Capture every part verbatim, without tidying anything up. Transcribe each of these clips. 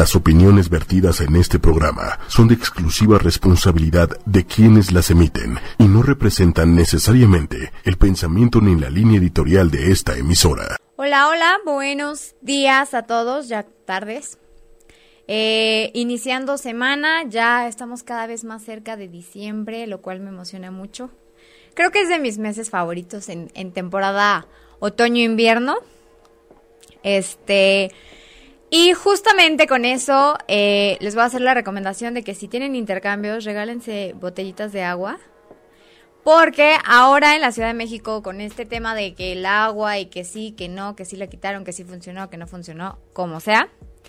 Las opiniones vertidas en este programa son de exclusiva responsabilidad de quienes las emiten y no representan necesariamente el pensamiento ni la línea editorial de esta emisora. Hola, hola, buenos días a todos, ya tardes. Eh, iniciando semana, ya estamos cada vez más cerca de diciembre, lo cual me emociona mucho. Creo que es de mis meses favoritos en, en temporada otoño-invierno. Este... Y justamente con eso eh, les voy a hacer la recomendación de que si tienen intercambios, regálense botellitas de agua. Porque ahora en la Ciudad de México, con este tema de que el agua y que sí, que no, que sí la quitaron, que sí funcionó, que no funcionó, como sea.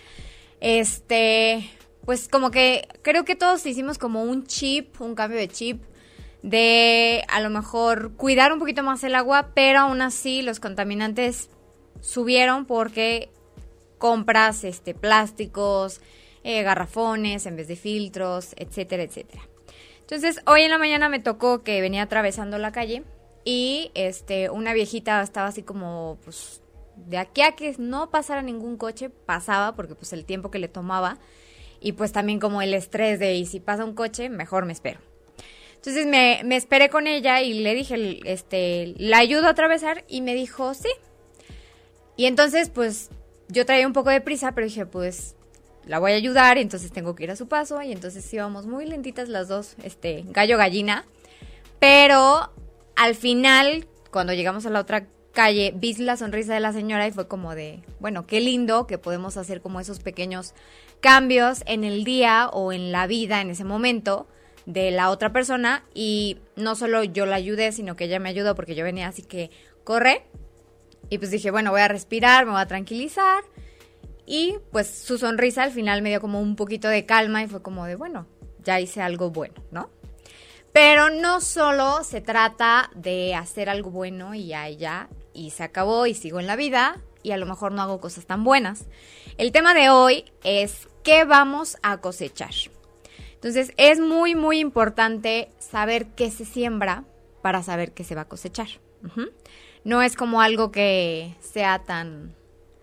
Este, pues como que creo que todos hicimos como un chip, un cambio de chip. De a lo mejor cuidar un poquito más el agua, pero aún así los contaminantes subieron porque compras este, plásticos, eh, garrafones en vez de filtros, etcétera, etcétera. Entonces, hoy en la mañana me tocó que venía atravesando la calle y este, una viejita estaba así como, pues, de aquí a que no pasara ningún coche, pasaba porque pues el tiempo que le tomaba y pues también como el estrés de, y si pasa un coche, mejor me espero. Entonces me, me esperé con ella y le dije, este, ¿la ayudo a atravesar? Y me dijo, sí. Y entonces, pues, yo traía un poco de prisa, pero dije, pues, la voy a ayudar, y entonces tengo que ir a su paso, y entonces íbamos muy lentitas las dos, este, gallo-gallina, pero al final, cuando llegamos a la otra calle, vi la sonrisa de la señora y fue como de, bueno, qué lindo que podemos hacer como esos pequeños cambios en el día o en la vida en ese momento de la otra persona, y no solo yo la ayudé, sino que ella me ayudó porque yo venía así que, corre. Y pues dije, bueno, voy a respirar, me voy a tranquilizar. Y pues su sonrisa al final me dio como un poquito de calma y fue como de, bueno, ya hice algo bueno, ¿no? Pero no solo se trata de hacer algo bueno y ya, y ya, y se acabó y sigo en la vida y a lo mejor no hago cosas tan buenas. El tema de hoy es ¿qué vamos a cosechar? Entonces es muy, muy importante saber qué se siembra para saber qué se va a cosechar. Uh-huh. No es como algo que sea tan,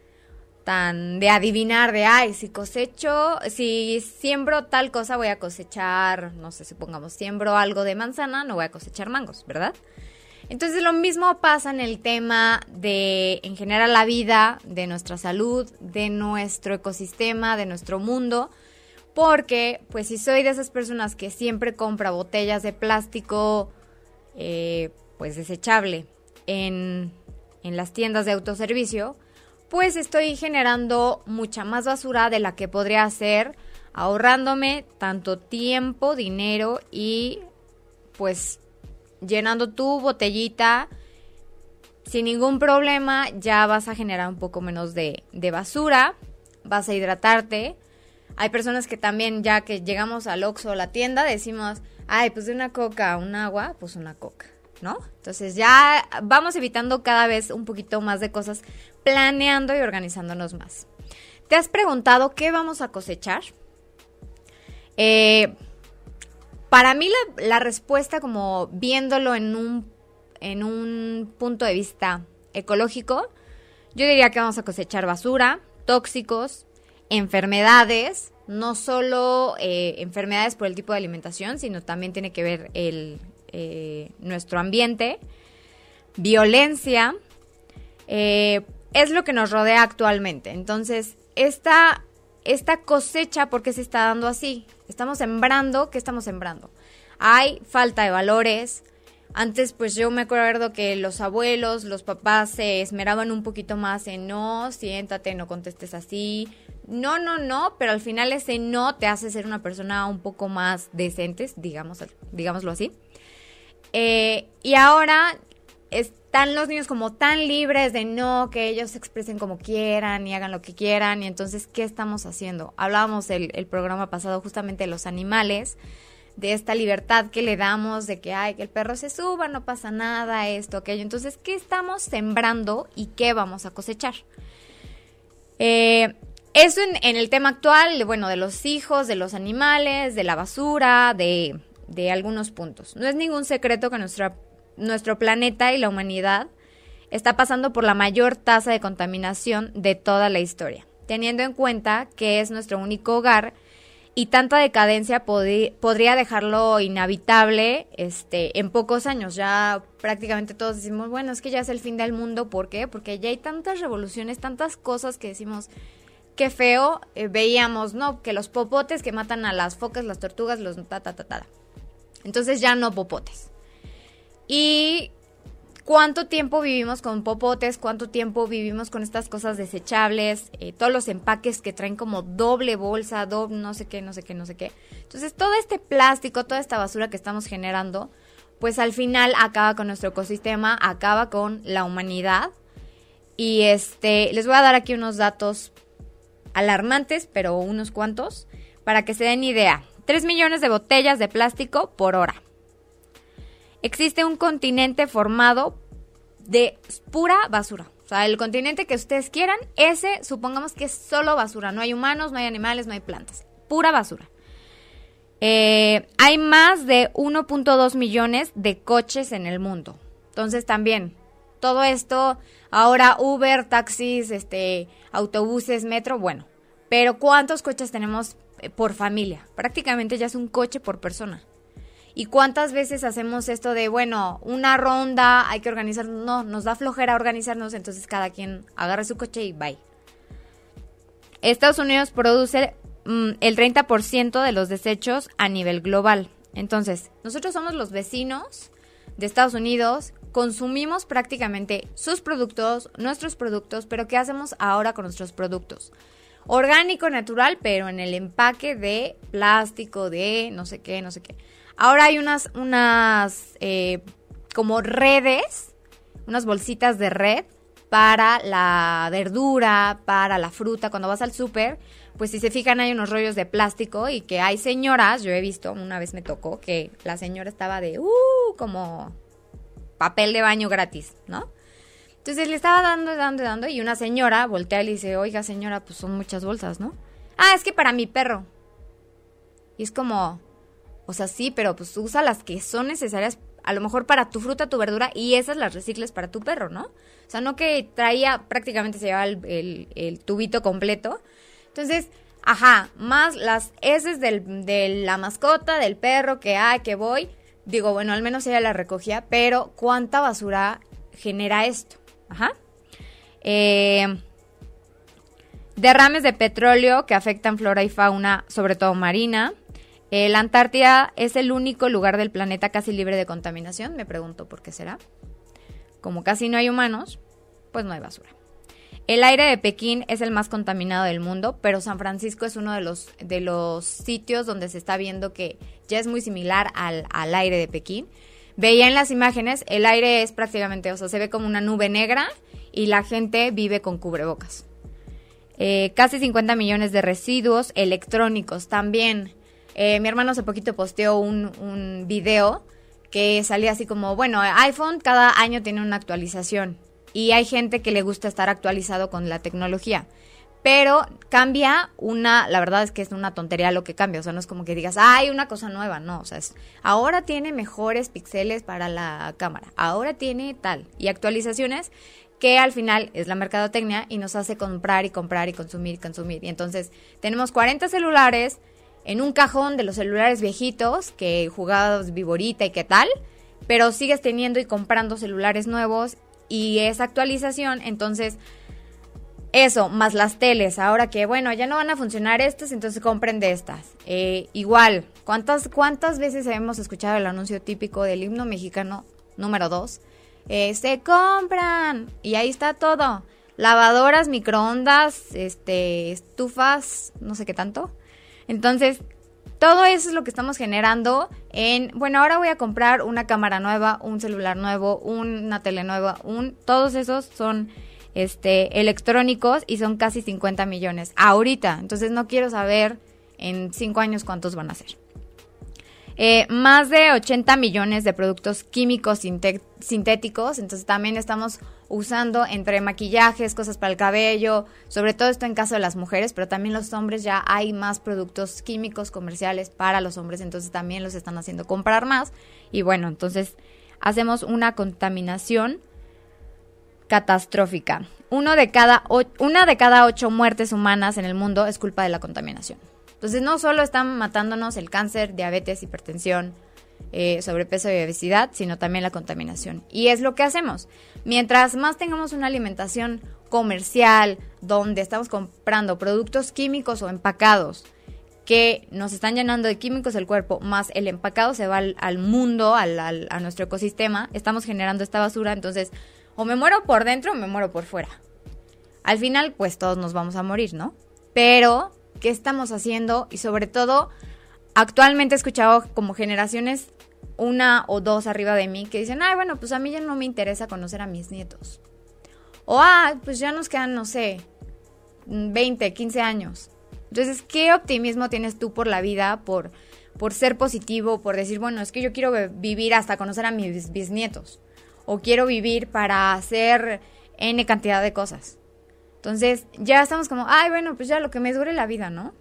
tan de adivinar, de, ay, si cosecho, si siembro tal cosa voy a cosechar, no sé, supongamos, siembro algo de manzana, no voy a cosechar mangos, ¿verdad? Entonces lo mismo pasa en el tema de, en general, la vida, de nuestra salud, de nuestro ecosistema, de nuestro mundo, porque, pues, si soy de esas personas que siempre compra botellas de plástico, eh, pues, desechable, En, en las tiendas de autoservicio, pues estoy generando mucha más basura de la que podría hacer ahorrándome tanto tiempo, dinero y pues llenando tu botellita sin ningún problema. Ya vas a generar un poco menos de, de basura, vas a hidratarte. Hay personas que también, ya que llegamos al Oxxo o la tienda, decimos, ay, pues de una coca a un agua, pues una coca, ¿no? Entonces ya vamos evitando cada vez un poquito más de cosas, planeando y organizándonos más. ¿Te has preguntado qué vamos a cosechar? Eh, para mí la, la respuesta, como viéndolo en un, en un punto de vista ecológico, yo diría que vamos a cosechar basura, tóxicos, enfermedades, no solo eh, enfermedades por el tipo de alimentación, sino también tiene que ver el Eh, nuestro ambiente, violencia, eh, es lo que nos rodea actualmente. Entonces, esta, esta cosecha, ¿por qué se está dando así? Estamos sembrando, ¿qué estamos sembrando? Hay falta de valores. Antes, pues yo me acuerdo que los abuelos, los papás se esmeraban un poquito más en no, siéntate, no contestes así, no, no, no, pero al final ese no te hace ser una persona un poco más decente, digamos, digámoslo así. Eh, y ahora están los niños como tan libres de no, que ellos se expresen como quieran y hagan lo que quieran. Y entonces, ¿qué estamos haciendo? Hablábamos el, el programa pasado justamente de los animales, de esta libertad que le damos, de que, ay, que el perro se suba, no pasa nada, esto, aquello. Entonces, ¿qué estamos sembrando y qué vamos a cosechar? Eh, eso en, en el tema actual, de, bueno, de los hijos, de los animales, de la basura, de... de algunos puntos. No es ningún secreto que nuestra, nuestro planeta y la humanidad está pasando por la mayor tasa de contaminación de toda la historia. teniendo en cuenta que es nuestro único hogar y tanta decadencia pod- podría dejarlo inhabitable este, en pocos años. Ya prácticamente todos decimos, bueno, es que ya es el fin del mundo. ¿Por qué? Porque ya hay tantas revoluciones, tantas cosas que decimos, qué feo. Eh, veíamos, ¿no? Que los popotes que matan a las focas, las tortugas, los ta, ta, ta, ta. Entonces ya no popotes. Y ¿cuánto tiempo vivimos con popotes? ¿Cuánto tiempo vivimos con estas cosas desechables? Eh, todos los empaques que traen como doble bolsa, doble no sé qué, no sé qué, no sé qué. Entonces, todo este plástico, toda esta basura que estamos generando, pues al final acaba con nuestro ecosistema, acaba con la humanidad. Y este, les voy a dar aquí unos datos alarmantes, pero unos cuantos, para que se den idea. tres millones de botellas de plástico por hora. Existe un continente formado de pura basura. O sea, el continente que ustedes quieran, ese supongamos que es solo basura. No hay humanos, no hay animales, no hay plantas. Pura basura. Eh, hay más de uno punto dos millones de coches en el mundo. Entonces también, todo esto, ahora Uber, taxis, este, autobuses, metro, bueno. Pero ¿cuántos coches tenemos por familia? Prácticamente ya es un coche por persona. ¿Y cuántas veces hacemos esto de, bueno, una ronda, hay que organizar? No, nos da flojera organizarnos, entonces cada quien agarra su coche y bye. Estados Unidos produce mm, el treinta por ciento de los desechos a nivel global. Entonces, nosotros somos los vecinos de Estados Unidos, consumimos prácticamente sus productos, nuestros productos, pero ¿qué hacemos ahora con nuestros productos? Orgánico, natural, pero en el empaque de plástico, de no sé qué, no sé qué. Ahora hay unas, unas eh, como redes, unas bolsitas de red para la verdura, para la fruta. Cuando vas al súper, pues si se fijan hay unos rollos de plástico y que hay señoras, yo he visto, una vez me tocó que la señora estaba de, uh, como papel de baño gratis, ¿no? Entonces le estaba dando, dando, dando y una señora voltea y le dice, oiga señora, pues son muchas bolsas, ¿no? Ah, es que para mi perro. Y es como... O sea, sí, pero pues usa las que son necesarias a lo mejor para tu fruta, tu verdura y esas las recicles para tu perro, ¿no? O sea, no que traía, prácticamente se llevaba el, el, el tubito completo. Entonces, ajá, más las heces del, de la mascota, del perro, que ay, que voy. Digo, bueno, al menos ella la recogía, pero ¿cuánta basura genera esto? Ajá. Eh, derrames de petróleo que afectan flora y fauna, sobre todo marina. Eh, la Antártida es el único lugar del planeta casi libre de contaminación. Me pregunto por qué será. Como casi no hay humanos, pues no hay basura. El aire de Pekín es el más contaminado del mundo, pero San Francisco es uno de los, de los sitios donde se está viendo que ya es muy similar al, al aire de Pekín. Veía en las imágenes, el aire es prácticamente, o sea, se ve como una nube negra y la gente vive con cubrebocas. Eh, casi cincuenta millones de residuos electrónicos también. Eh, mi hermano hace poquito posteó un, un video que salía así como, bueno, iPhone cada año tiene una actualización y hay gente que le gusta estar actualizado con la tecnología, pero cambia una, la verdad es que es una tontería lo que cambia, o sea, no es como que digas, ah, hay una cosa nueva, no, o sea, es, ahora tiene mejores píxeles para la cámara, ahora tiene tal, y actualizaciones que al final es la mercadotecnia y nos hace comprar y comprar y consumir y consumir, y entonces tenemos cuarenta celulares en un cajón de los celulares viejitos que jugabas viborita y qué tal, pero sigues teniendo y comprando celulares nuevos y esa actualización, entonces eso, más las teles, ahora que bueno, ya no van a funcionar estas, entonces compren de estas. Eh, igual, ¿cuántas, ¿cuántas veces hemos escuchado el anuncio típico del himno mexicano número dos? Eh, se compran y ahí está todo, lavadoras, microondas, este, estufas, no sé qué tanto. Entonces, todo eso es lo que estamos generando en, bueno, ahora voy a comprar una cámara nueva, un celular nuevo, una tele nueva, un, todos esos son este, electrónicos y son casi cincuenta millones ahorita. Entonces, no quiero saber en cinco años cuántos van a ser. Eh, más de ochenta millones de productos químicos sinte- sintéticos, entonces también estamos usando entre maquillajes, cosas para el cabello, sobre todo esto en caso de las mujeres, pero también los hombres ya hay más productos químicos comerciales para los hombres, entonces también los están haciendo comprar más y bueno, entonces hacemos una contaminación catastrófica. uno de cada o, una de cada ocho muertes humanas en el mundo es culpa de la contaminación. Entonces no solo están matándonos el cáncer, diabetes, hipertensión, eh, sobrepeso y obesidad, sino también la contaminación. Y es lo que hacemos. Mientras más tengamos una alimentación comercial, donde estamos comprando productos químicos o empacados, que nos están llenando de químicos el cuerpo, más el empacado se va al, al mundo, al, al, a nuestro ecosistema, estamos generando esta basura, entonces o me muero por dentro o me muero por fuera. Al final, pues todos nos vamos a morir, ¿no? Pero, ¿qué estamos haciendo? Y sobre todo, actualmente he escuchado como generaciones, una o dos arriba de mí, que dicen, ay, bueno, pues a mí ya no me interesa conocer a mis nietos. O, ah, pues ya nos quedan, no sé, veinte, quince años. Entonces, ¿qué optimismo tienes tú por la vida, por, por ser positivo, por decir, bueno, es que yo quiero vivir hasta conocer a mis bisnietos? O quiero vivir para hacer N cantidad de cosas. Entonces, ya estamos como, ay, bueno, pues ya lo que me dure la vida, ¿no?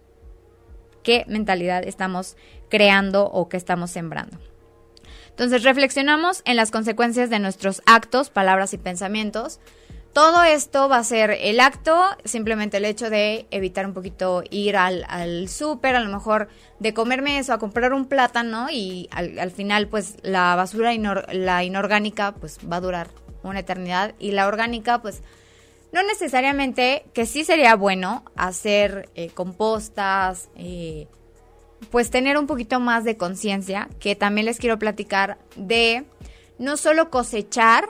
¿Qué mentalidad estamos creando o qué estamos sembrando? Entonces, reflexionamos en las consecuencias de nuestros actos, palabras y pensamientos. Todo esto va a ser el acto, simplemente el hecho de evitar un poquito ir al, al súper, a lo mejor de comerme eso, a comprar un plátano y al, al final pues la basura, inor, la inorgánica pues va a durar una eternidad y la orgánica pues no necesariamente, que sí sería bueno hacer eh, compostas, eh, pues tener un poquito más de conciencia, que también les quiero platicar de no solo cosechar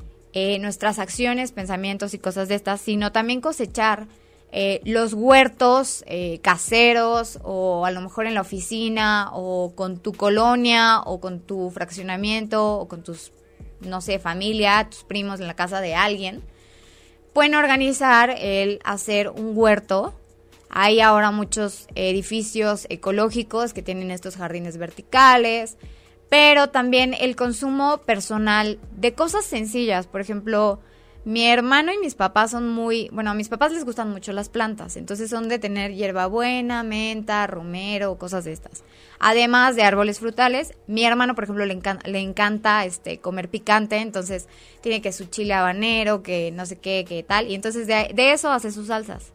Eh, nuestras acciones, pensamientos y cosas de estas, sino también cosechar eh, los huertos eh, caseros o a lo mejor en la oficina o con tu colonia o con tu fraccionamiento o con tus, no sé, familia, tus primos en la casa de alguien. Pueden organizar el hacer un huerto. Hay ahora muchos edificios ecológicos que tienen estos jardines verticales, pero también el consumo personal de cosas sencillas. Por ejemplo, mi hermano y mis papás son muy... Bueno, a mis papás les gustan mucho las plantas, entonces son de tener hierbabuena, menta, romero, cosas de estas. Además de árboles frutales, mi hermano, por ejemplo, le encanta, le encanta este, comer picante, entonces tiene que su chile habanero, que no sé qué, que tal, y entonces de, de eso hace sus salsas.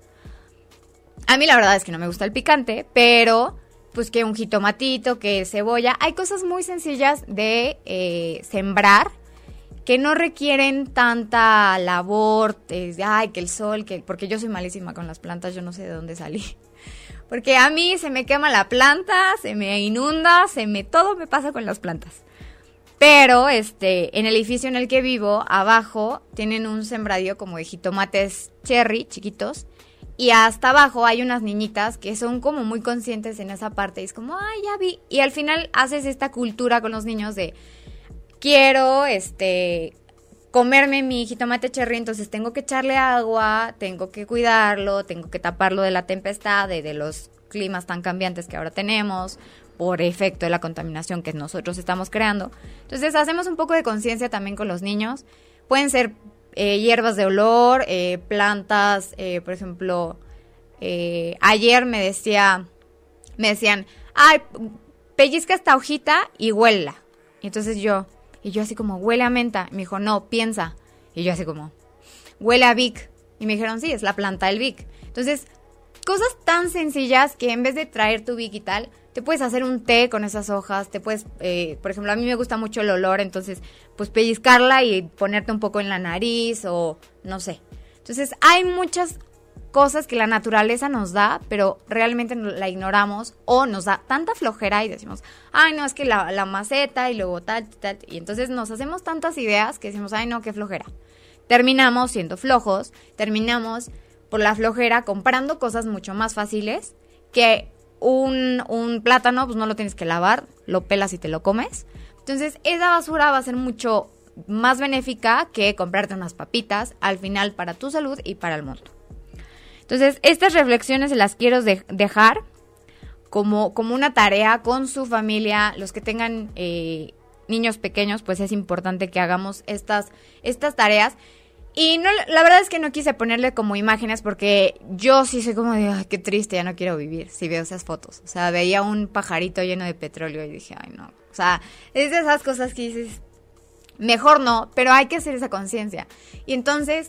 A mí la verdad es que no me gusta el picante, pero... pues que un jitomatito, que cebolla. Hay cosas muy sencillas de eh, sembrar que no requieren tanta labor, de, ay, que el sol, que porque yo soy malísima con las plantas, yo no sé de dónde salí. Porque a mí se me quema la planta, se me inunda, se me todo me pasa con las plantas. Pero este, en el edificio en el que vivo, abajo, tienen un sembradío como de jitomates cherry, chiquitos. Y hasta abajo hay unas niñitas que son como muy conscientes en esa parte. Y es como, ay, ya vi. Y al final haces esta cultura con los niños de, quiero este comerme mi jitomate cherry, entonces tengo que echarle agua, tengo que cuidarlo, tengo que taparlo de la tempestad, de, de los climas tan cambiantes que ahora tenemos, por efecto de la contaminación que nosotros estamos creando. Entonces hacemos un poco de conciencia también con los niños. Pueden ser... Eh, hierbas de olor, eh, plantas, eh, por ejemplo, eh, ayer me decía, me decían, ay, pellizca esta hojita y huela. Y entonces yo, y yo así como, huele a menta. Y me dijo, no, piensa. Y yo así como, huele a Vic. Y me dijeron, sí, es la planta del Vic. Entonces, cosas tan sencillas que en vez de traer tu Vic y tal, te puedes hacer un té con esas hojas, te puedes, eh, por ejemplo, a mí me gusta mucho el olor, entonces, pues pellizcarla y ponerte un poco en la nariz o no sé. Entonces, hay muchas cosas que la naturaleza nos da, pero realmente la ignoramos o nos da tanta flojera y decimos, ay, no, es que la, la maceta y luego tal, tal, y entonces nos hacemos tantas ideas que decimos, ay, no, qué flojera. Terminamos siendo flojos, terminamos por la flojera comprando cosas mucho más fáciles que... Un, un plátano, pues no lo tienes que lavar, lo pelas y te lo comes. Entonces, esa basura va a ser mucho más benéfica que comprarte unas papitas, al final para tu salud y para el mundo. Entonces, estas reflexiones se las quiero de- dejar como, como una tarea con su familia. Los que tengan eh, niños pequeños, pues es importante que hagamos estas, estas tareas. Y no, la verdad es que no quise ponerle como imágenes porque yo sí soy como de, ay, qué triste, ya no quiero vivir si veo esas fotos. O sea, veía un pajarito lleno de petróleo y dije, ay, no. O sea, es de esas cosas que dices, mejor no, pero hay que hacer esa conciencia. Y entonces,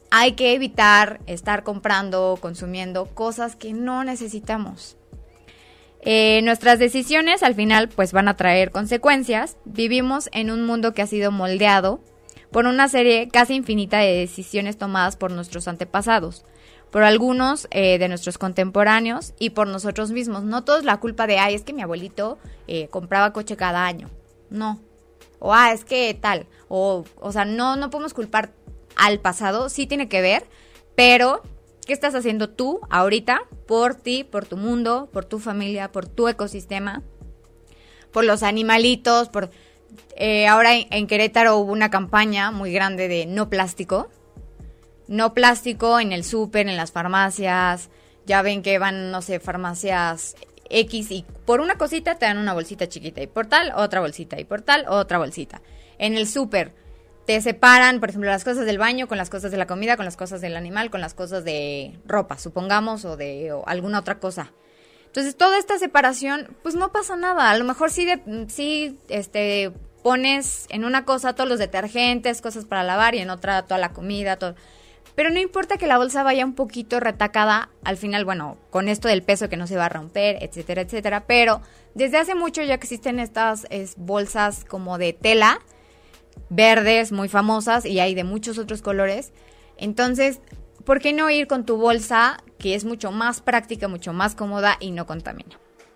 hay que evitar estar comprando, consumiendo cosas que no necesitamos. Eh, nuestras decisiones al final pues van a traer consecuencias. Vivimos en un mundo que ha sido moldeado por una serie casi infinita de decisiones tomadas por nuestros antepasados, por algunos eh, de nuestros contemporáneos y por nosotros mismos. No todo es la culpa de, ay, es que mi abuelito eh, compraba coche cada año. No. O, ah, es que tal. O, o sea, no, no podemos culpar al pasado. Sí tiene que ver, pero ¿qué estás haciendo tú ahorita por ti, por tu mundo, por tu familia, por tu ecosistema, por los animalitos, por... Eh, ahora en, en Querétaro hubo una campaña muy grande de no plástico. No plástico en el súper, en las farmacias. Ya ven que van, no sé, farmacias X y por una cosita te dan una bolsita chiquita. Y por tal, otra bolsita. Y por tal, otra bolsita. En el súper te separan, por ejemplo, las cosas del baño con las cosas de la comida, con las cosas del animal, con las cosas de ropa, supongamos, o de o alguna otra cosa. Entonces, toda esta separación, pues no pasa nada. A lo mejor sí, de, sí este, pones en una cosa todos los detergentes, cosas para lavar, y en otra toda la comida, todo. Pero no importa que la bolsa vaya un poquito retacada, al final, bueno, con esto del peso que no se va a romper, etcétera, etcétera. Pero desde hace mucho ya existen estas es, bolsas como de tela, verdes, muy famosas, y hay de muchos otros colores. Entonces, ¿por qué no ir con tu bolsa, que es mucho más práctica, mucho más cómoda y no contamina?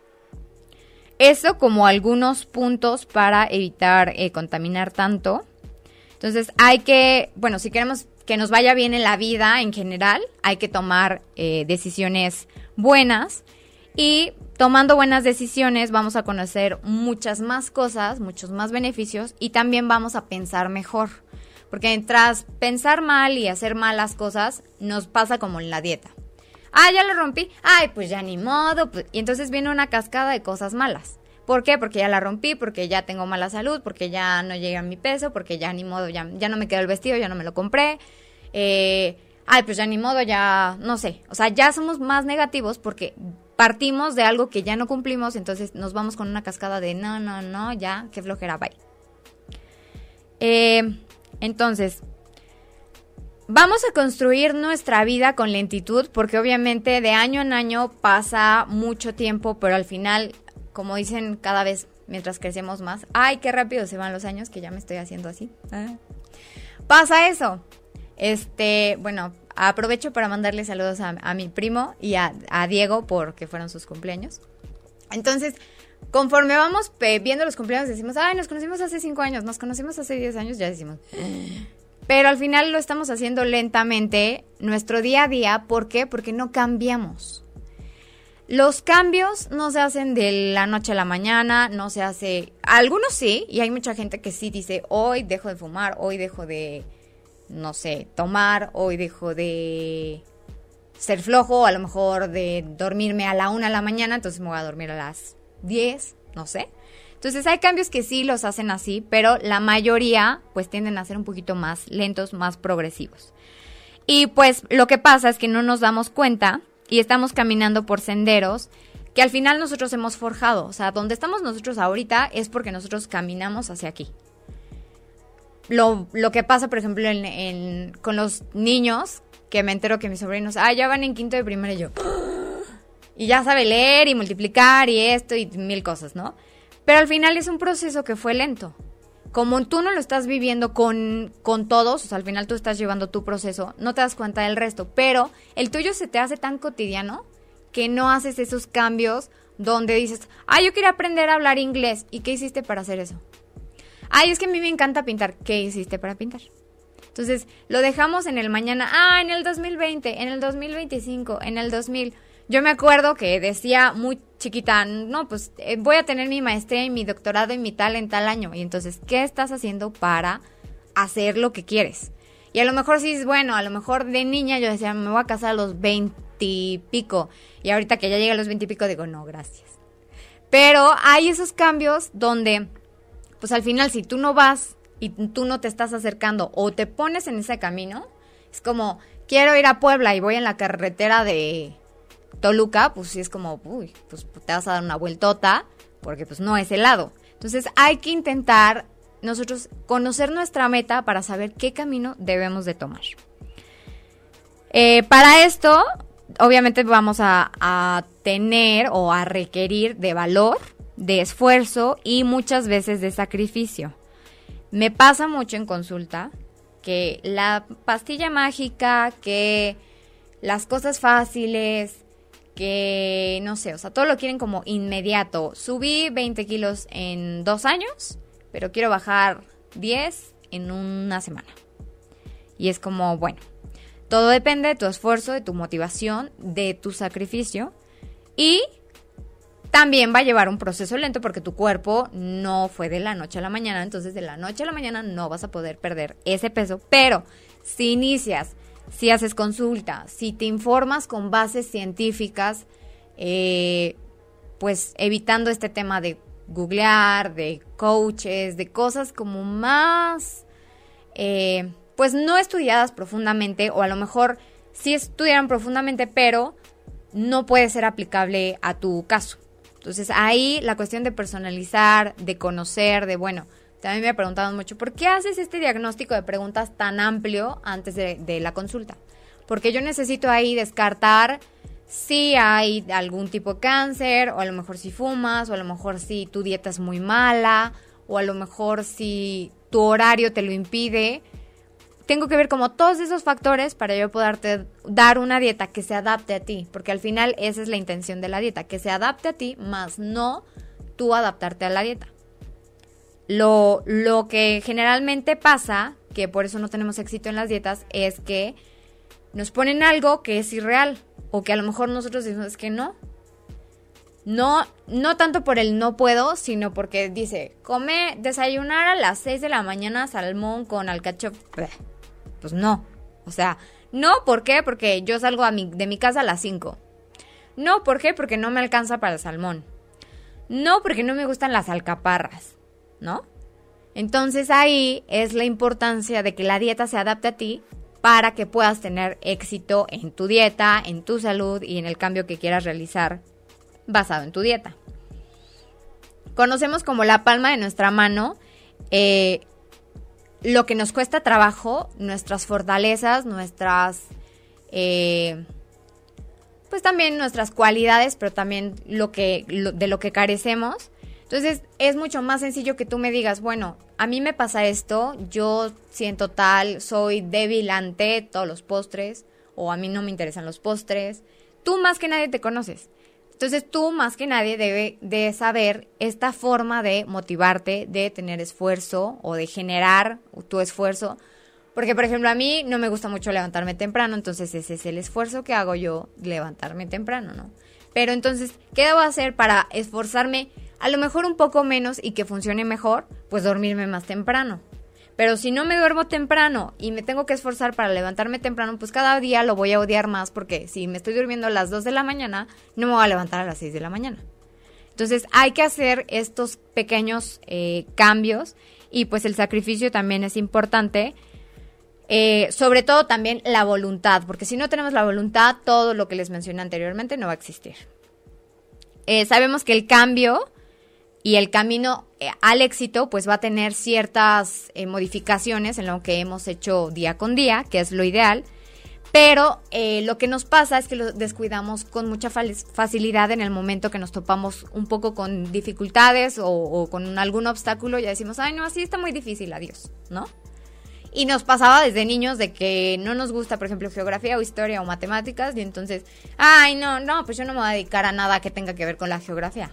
Eso como algunos puntos para evitar eh, contaminar tanto. Entonces hay que, bueno, si queremos que nos vaya bien en la vida en general, hay que tomar eh, decisiones buenas. Y tomando buenas decisiones vamos a conocer muchas más cosas, muchos más beneficios, y también vamos a pensar mejor. Porque tras pensar mal y hacer malas cosas, nos pasa como en la dieta. Ah, ya lo rompí. Ay, pues ya ni modo. Pues. Y entonces viene una cascada de cosas malas. ¿Por qué? Porque ya la rompí, porque ya tengo mala salud, porque ya no llega a mi peso, porque ya ni modo, ya, ya no me quedó el vestido, ya no me lo compré. Eh, ay, pues ya ni modo, ya no sé. O sea, ya somos más negativos porque partimos de algo que ya no cumplimos, entonces nos vamos con una cascada de no, no, no, ya, qué flojera, bye. Eh... Entonces, vamos a construir nuestra vida con lentitud, porque obviamente de año en año pasa mucho tiempo, pero al final, como dicen cada vez mientras crecemos más, ¡ay, qué rápido se van los años, que ya me estoy haciendo así! ¿Eh? Pasa eso. Este, bueno, aprovecho para mandarle saludos a, a mi primo y a, a Diego, porque fueron sus cumpleaños. Entonces, conforme vamos eh, viendo los cumpleaños, decimos, ay, nos conocimos hace cinco años, nos conocimos hace diez años, ya decimos. Pero al final lo estamos haciendo lentamente, nuestro día a día. ¿Por qué? Porque no cambiamos. Los cambios no se hacen de la noche a la mañana, no se hace... Algunos sí, y hay mucha gente que sí dice, hoy dejo de fumar, hoy dejo de, no sé, tomar, hoy dejo de ser flojo, a lo mejor de dormirme a la una de la mañana, entonces me voy a dormir a las diez, no sé. Entonces hay cambios que sí los hacen así, pero la mayoría pues tienden a ser un poquito más lentos, más progresivos. Y pues lo que pasa es que no nos damos cuenta y estamos caminando por senderos que al final nosotros hemos forjado. O sea, donde estamos nosotros ahorita es porque nosotros caminamos hacia aquí. Lo, lo que pasa, por ejemplo, en, en, con los niños, que me entero que mis sobrinos, ah, ya van en quinto de primaria, y yo... Y ya sabe leer y multiplicar y esto y mil cosas, ¿no? Pero al final es un proceso que fue lento. Como tú no lo estás viviendo con, con todos, o sea, al final tú estás llevando tu proceso, no te das cuenta del resto. Pero el tuyo se te hace tan cotidiano que no haces esos cambios donde dices, ah, yo quería aprender a hablar inglés. ¿Y qué hiciste para hacer eso? Ay, es que a mí me encanta pintar. ¿Qué hiciste para pintar? Entonces, lo dejamos en el mañana. Ah, en el dos mil veinte, en el dos mil veinticinco, en el dos mil... Yo me acuerdo que decía muy chiquita, no, pues eh, voy a tener mi maestría y mi doctorado y mi tal en tal año. Y entonces, ¿qué estás haciendo para hacer lo que quieres? Y a lo mejor sí es bueno, a lo mejor de niña yo decía, me voy a casar a los veintipico. Y ahorita que ya llegué a los veintipico digo, no, gracias. Pero hay esos cambios donde, pues al final, si tú no vas y tú no te estás acercando o te pones en ese camino, es como, quiero ir a Puebla y voy en la carretera de Toluca, pues sí es como, uy, pues te vas a dar una vueltota, porque pues no es el lado. Entonces hay que intentar nosotros conocer nuestra meta para saber qué camino debemos de tomar. Eh, para esto, obviamente vamos a, a tener o a requerir de valor, de esfuerzo y muchas veces de sacrificio. Me pasa mucho en consulta que la pastilla mágica, que las cosas fáciles, que no sé, o sea, todo lo quieren como inmediato. Subí veinte kilos en dos años, pero quiero bajar diez en una semana. Y es como, bueno, todo depende de tu esfuerzo, de tu motivación, de tu sacrificio. Y también va a llevar un proceso lento porque tu cuerpo no fue de la noche a la mañana. Entonces, de la noche a la mañana no vas a poder perder ese peso. Pero si inicias, si haces consulta, si te informas con bases científicas, eh, pues evitando este tema de googlear, de coaches, de cosas como más, eh, pues no estudiadas profundamente, o a lo mejor sí estudiaron profundamente, pero no puede ser aplicable a tu caso. Entonces ahí la cuestión de personalizar, de conocer, de bueno, también me preguntaban mucho, ¿por qué haces este diagnóstico de preguntas tan amplio antes de, de la consulta? Porque yo necesito ahí descartar si hay algún tipo de cáncer, o a lo mejor si fumas, o a lo mejor si tu dieta es muy mala, o a lo mejor si tu horario te lo impide. Tengo que ver como todos esos factores para yo poderte dar una dieta que se adapte a ti, porque al final esa es la intención de la dieta, que se adapte a ti, más no tú adaptarte a la dieta. Lo, lo que generalmente pasa, que por eso no tenemos éxito en las dietas, es que nos ponen algo que es irreal, o que a lo mejor nosotros decimos que no. No, no tanto por el no puedo, sino porque dice, come, desayunar a las seis de la mañana salmón con alcachofa. Pues no, o sea, no, ¿por qué? Porque yo salgo a mi, de mi casa a las cinco. No, ¿por qué? Porque no me alcanza para el salmón. No, porque no me gustan las alcaparras, ¿no? Entonces ahí es la importancia de que la dieta se adapte a ti para que puedas tener éxito en tu dieta, en tu salud y en el cambio que quieras realizar basado en tu dieta. Conocemos como la palma de nuestra mano eh, lo que nos cuesta trabajo, nuestras fortalezas, nuestras, eh, pues también nuestras cualidades, pero también lo que, lo, de lo que carecemos. Entonces es mucho más sencillo que tú me digas, bueno, a mí me pasa esto, yo siento tal, soy débil ante todos los postres, o a mí no me interesan los postres. Tú más que nadie te conoces. Entonces tú más que nadie debe de saber esta forma de motivarte, de tener esfuerzo o de generar tu esfuerzo. Porque, por ejemplo, a mí no me gusta mucho levantarme temprano, entonces ese es el esfuerzo que hago yo, levantarme temprano, ¿no? Pero entonces, ¿qué debo hacer para esforzarme a lo mejor un poco menos y que funcione mejor? Pues dormirme más temprano. Pero si no me duermo temprano y me tengo que esforzar para levantarme temprano, pues cada día lo voy a odiar más, porque si me estoy durmiendo a las dos de la mañana, no me voy a levantar a las seis de la mañana. Entonces hay que hacer estos pequeños eh, cambios, y pues el sacrificio también es importante, eh, sobre todo también la voluntad, porque si no tenemos la voluntad, todo lo que les mencioné anteriormente no va a existir. Eh, sabemos que el cambio y el camino al éxito pues va a tener ciertas eh, modificaciones en lo que hemos hecho día con día, que es lo ideal, pero eh, lo que nos pasa es que lo descuidamos con mucha facilidad en el momento que nos topamos un poco con dificultades o, o con algún obstáculo. Ya decimos, ay no, así está muy difícil, adiós, ¿no? Y nos pasaba desde niños de que no nos gusta, por ejemplo, geografía o historia o matemáticas, y entonces, ay no, no, pues yo no me voy a dedicar a nada que tenga que ver con la geografía.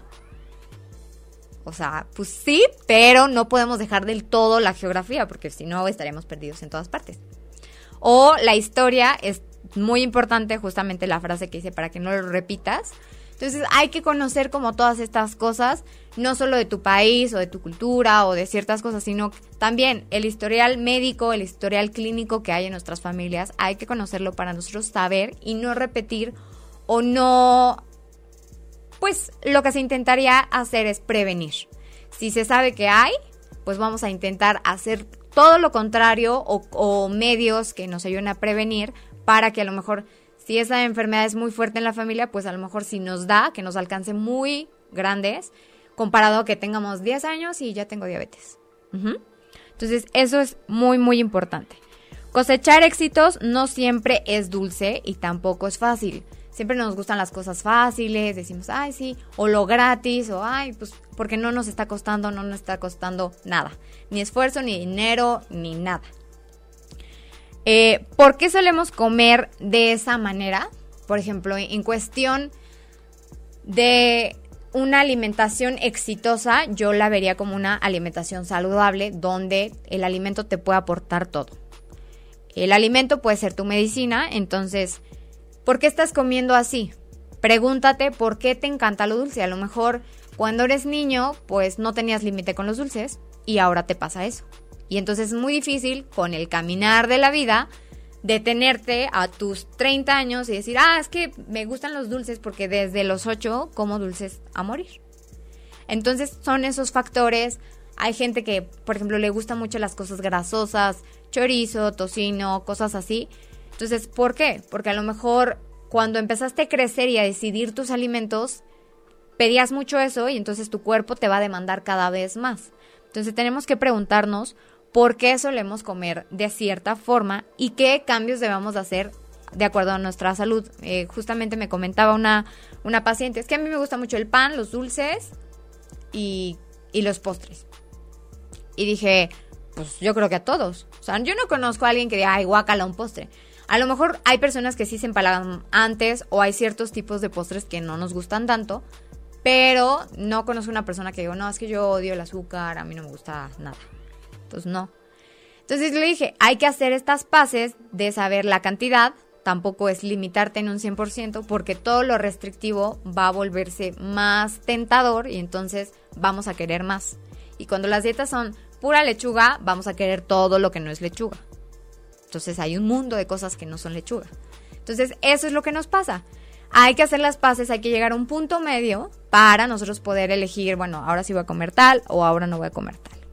O sea, pues sí, pero no podemos dejar del todo la geografía, porque si no estaríamos perdidos en todas partes. O la historia es muy importante, justamente la frase que dice para que no lo repitas. Entonces hay que conocer como todas estas cosas, no solo de tu país o de tu cultura o de ciertas cosas, sino también el historial médico, el historial clínico que hay en nuestras familias. Hay que conocerlo para nosotros saber y no repetir o no... Pues lo que se intentaría hacer es prevenir. Si se sabe que hay, pues vamos a intentar hacer todo lo contrario o, o medios que nos ayuden a prevenir, para que a lo mejor si esa enfermedad es muy fuerte en la familia, pues a lo mejor si nos da, que nos alcance muy grandes, comparado a que tengamos diez años y ya tengo diabetes. Uh-huh. Entonces eso es muy muy importante. Cosechar éxitos no siempre es dulce y tampoco es fácil. Siempre nos gustan las cosas fáciles, decimos, ay, sí, o lo gratis, o ay, pues, porque no nos está costando, no nos está costando nada. Ni esfuerzo, ni dinero, ni nada. Eh, ¿Por qué solemos comer de esa manera? Por ejemplo, en cuestión de una alimentación exitosa, yo la vería como una alimentación saludable, donde el alimento te puede aportar todo. El alimento puede ser tu medicina, entonces, ¿por qué estás comiendo así? Pregúntate por qué te encanta lo dulce. A lo mejor cuando eres niño, pues no tenías límite con los dulces y ahora te pasa eso. Y entonces es muy difícil con el caminar de la vida detenerte a tus treinta años y decir, ah, es que me gustan los dulces porque desde los ocho como dulces a morir. Entonces son esos factores. Hay gente que, por ejemplo, le gustan mucho las cosas grasosas, chorizo, tocino, cosas así. Entonces, ¿por qué? Porque a lo mejor cuando empezaste a crecer y a decidir tus alimentos, pedías mucho eso y entonces tu cuerpo te va a demandar cada vez más. Entonces tenemos que preguntarnos por qué solemos comer de cierta forma y qué cambios debemos hacer de acuerdo a nuestra salud. Eh, justamente me comentaba una, una paciente, es que a mí me gusta mucho el pan, los dulces y, y los postres. Y dije, pues yo creo que a todos. O sea, yo no conozco a alguien que diga, ay, guácala, un postre. A lo mejor hay personas que sí se empalagan antes o hay ciertos tipos de postres que no nos gustan tanto, pero no conozco una persona que diga, no, es que yo odio el azúcar, a mí no me gusta nada. Pues no. Entonces le dije, hay que hacer estas paces de saber la cantidad, tampoco es limitarte en un cien por ciento porque todo lo restrictivo va a volverse más tentador y entonces vamos a querer más. Y cuando las dietas son pura lechuga, vamos a querer todo lo que no es lechuga. Entonces hay un mundo de cosas que no son lechuga. Entonces eso es lo que nos pasa. Hay que hacer las paces, hay que llegar a un punto medio para nosotros poder elegir, bueno, ahora sí voy a comer tal o ahora no voy a comer tal.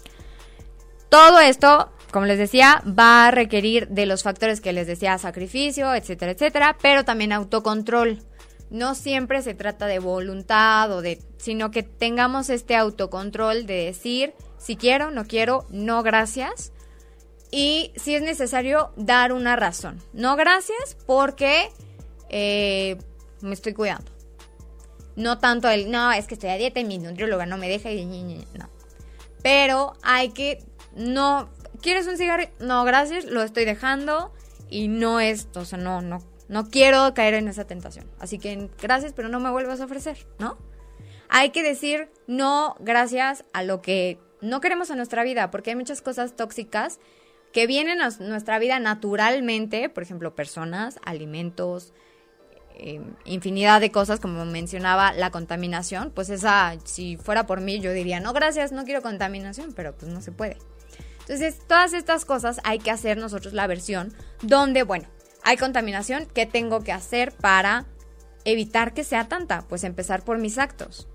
Todo esto, como les decía, va a requerir de los factores que les decía, sacrificio, etcétera, etcétera, pero también autocontrol. No siempre se trata de voluntad o de, sino que tengamos este autocontrol de decir si quiero, no quiero, no gracias. Y si es necesario, dar una razón. No gracias porque eh, me estoy cuidando. No tanto el, no, es que estoy a dieta y mi nutrióloga no me deja y no. Pero hay que, no, ¿quieres un cigarro? No, gracias, lo estoy dejando y no es, o sea, no, no, no quiero caer en esa tentación. Así que gracias, pero no me vuelvas a ofrecer, ¿no? Hay que decir no gracias a lo que no queremos en nuestra vida, porque hay muchas cosas tóxicas que vienen a nuestra vida naturalmente, por ejemplo, personas, alimentos, eh, infinidad de cosas, como mencionaba, la contaminación, pues esa, si fuera por mí, yo diría, no, gracias, no quiero contaminación, pero pues no se puede. Entonces, todas estas cosas hay que hacer nosotros la versión donde, bueno, hay contaminación, ¿qué tengo que hacer para evitar que sea tanta? Pues empezar por mis actos.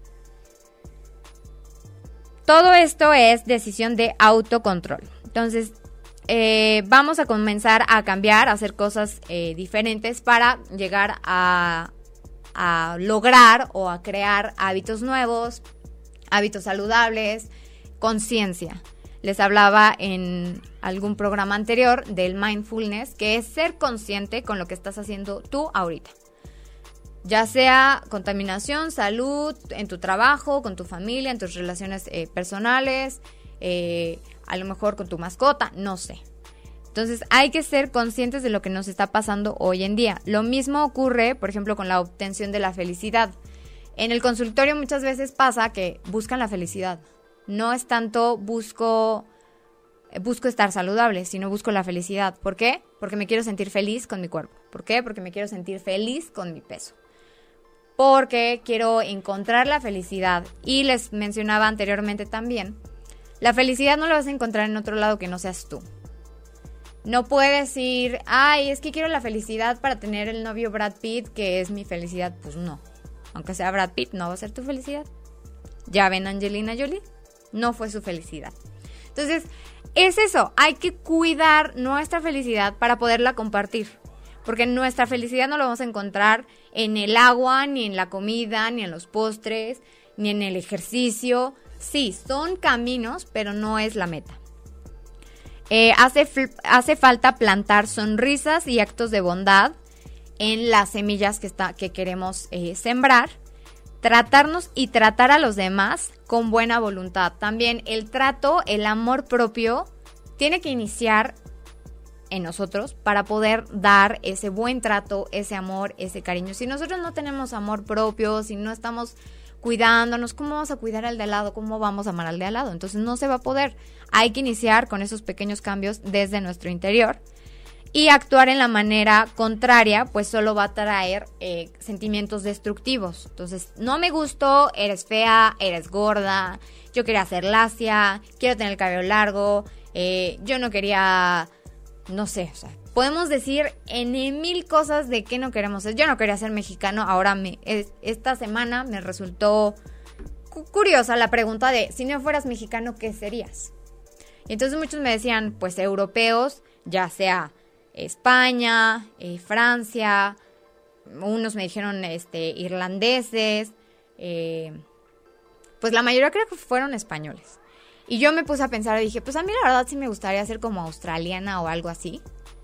Todo esto es decisión de autocontrol. Entonces, Eh, vamos a comenzar a cambiar, a hacer cosas eh, diferentes para llegar a, a lograr o a crear hábitos nuevos, hábitos saludables, conciencia. Les hablaba en algún programa anterior del mindfulness, que es ser consciente con lo que estás haciendo tú ahorita. Ya sea contaminación, salud, en tu trabajo, con tu familia, en tus relaciones eh, personales, eh, a lo mejor con tu mascota, no sé. Entonces hay que ser conscientes de lo que nos está pasando hoy en día. Lo mismo ocurre, por ejemplo, con la obtención de la felicidad. En el consultorio muchas veces pasa que buscan la felicidad. No es tanto busco, busco estar saludable, sino busco la felicidad. ¿Por qué? Porque me quiero sentir feliz con mi cuerpo. ¿Por qué? Porque me quiero sentir feliz con mi peso. Porque quiero encontrar la felicidad. Y les mencionaba anteriormente también, la felicidad no la vas a encontrar en otro lado que no seas tú. No puedes ir, ay, es que quiero la felicidad para tener el novio Brad Pitt, que es mi felicidad. Pues no. Aunque sea Brad Pitt, no va a ser tu felicidad. Ya ven Angelina Jolie, no fue su felicidad. Entonces, es eso. Hay que cuidar nuestra felicidad para poderla compartir. Porque nuestra felicidad no la vamos a encontrar en el agua, ni en la comida, ni en los postres, ni en el ejercicio. Sí, son caminos, pero no es la meta. Eh, hace, hace falta plantar sonrisas y actos de bondad en las semillas que, está, que queremos eh, sembrar. Tratarnos y tratar a los demás con buena voluntad. También el trato, el amor propio, tiene que iniciar en nosotros para poder dar ese buen trato, ese amor, ese cariño. Si nosotros no tenemos amor propio, si no estamos cuidándonos, ¿cómo vamos a cuidar al de al lado? ¿Cómo vamos a amar al de al lado? Entonces no se va a poder. Hay que iniciar con esos pequeños cambios desde nuestro interior. Y actuar en la manera contraria, pues solo va a traer eh, sentimientos destructivos. Entonces, no me gustó, eres fea, eres gorda, yo quería ser lacia, quiero tener el cabello largo, eh, yo no quería, no sé, o sea, podemos decir en mil cosas de qué no queremos ser. Yo no quería ser mexicano, ahora me, es, esta semana me resultó cu- curiosa la pregunta de, si no fueras mexicano, ¿qué serías? Y entonces muchos me decían, pues europeos, ya sea España, eh, Francia, unos me dijeron este, irlandeses, eh, pues la mayoría creo que fueron españoles. Y yo me puse a pensar y dije, pues a mí la verdad sí me gustaría ser como australiana o algo así.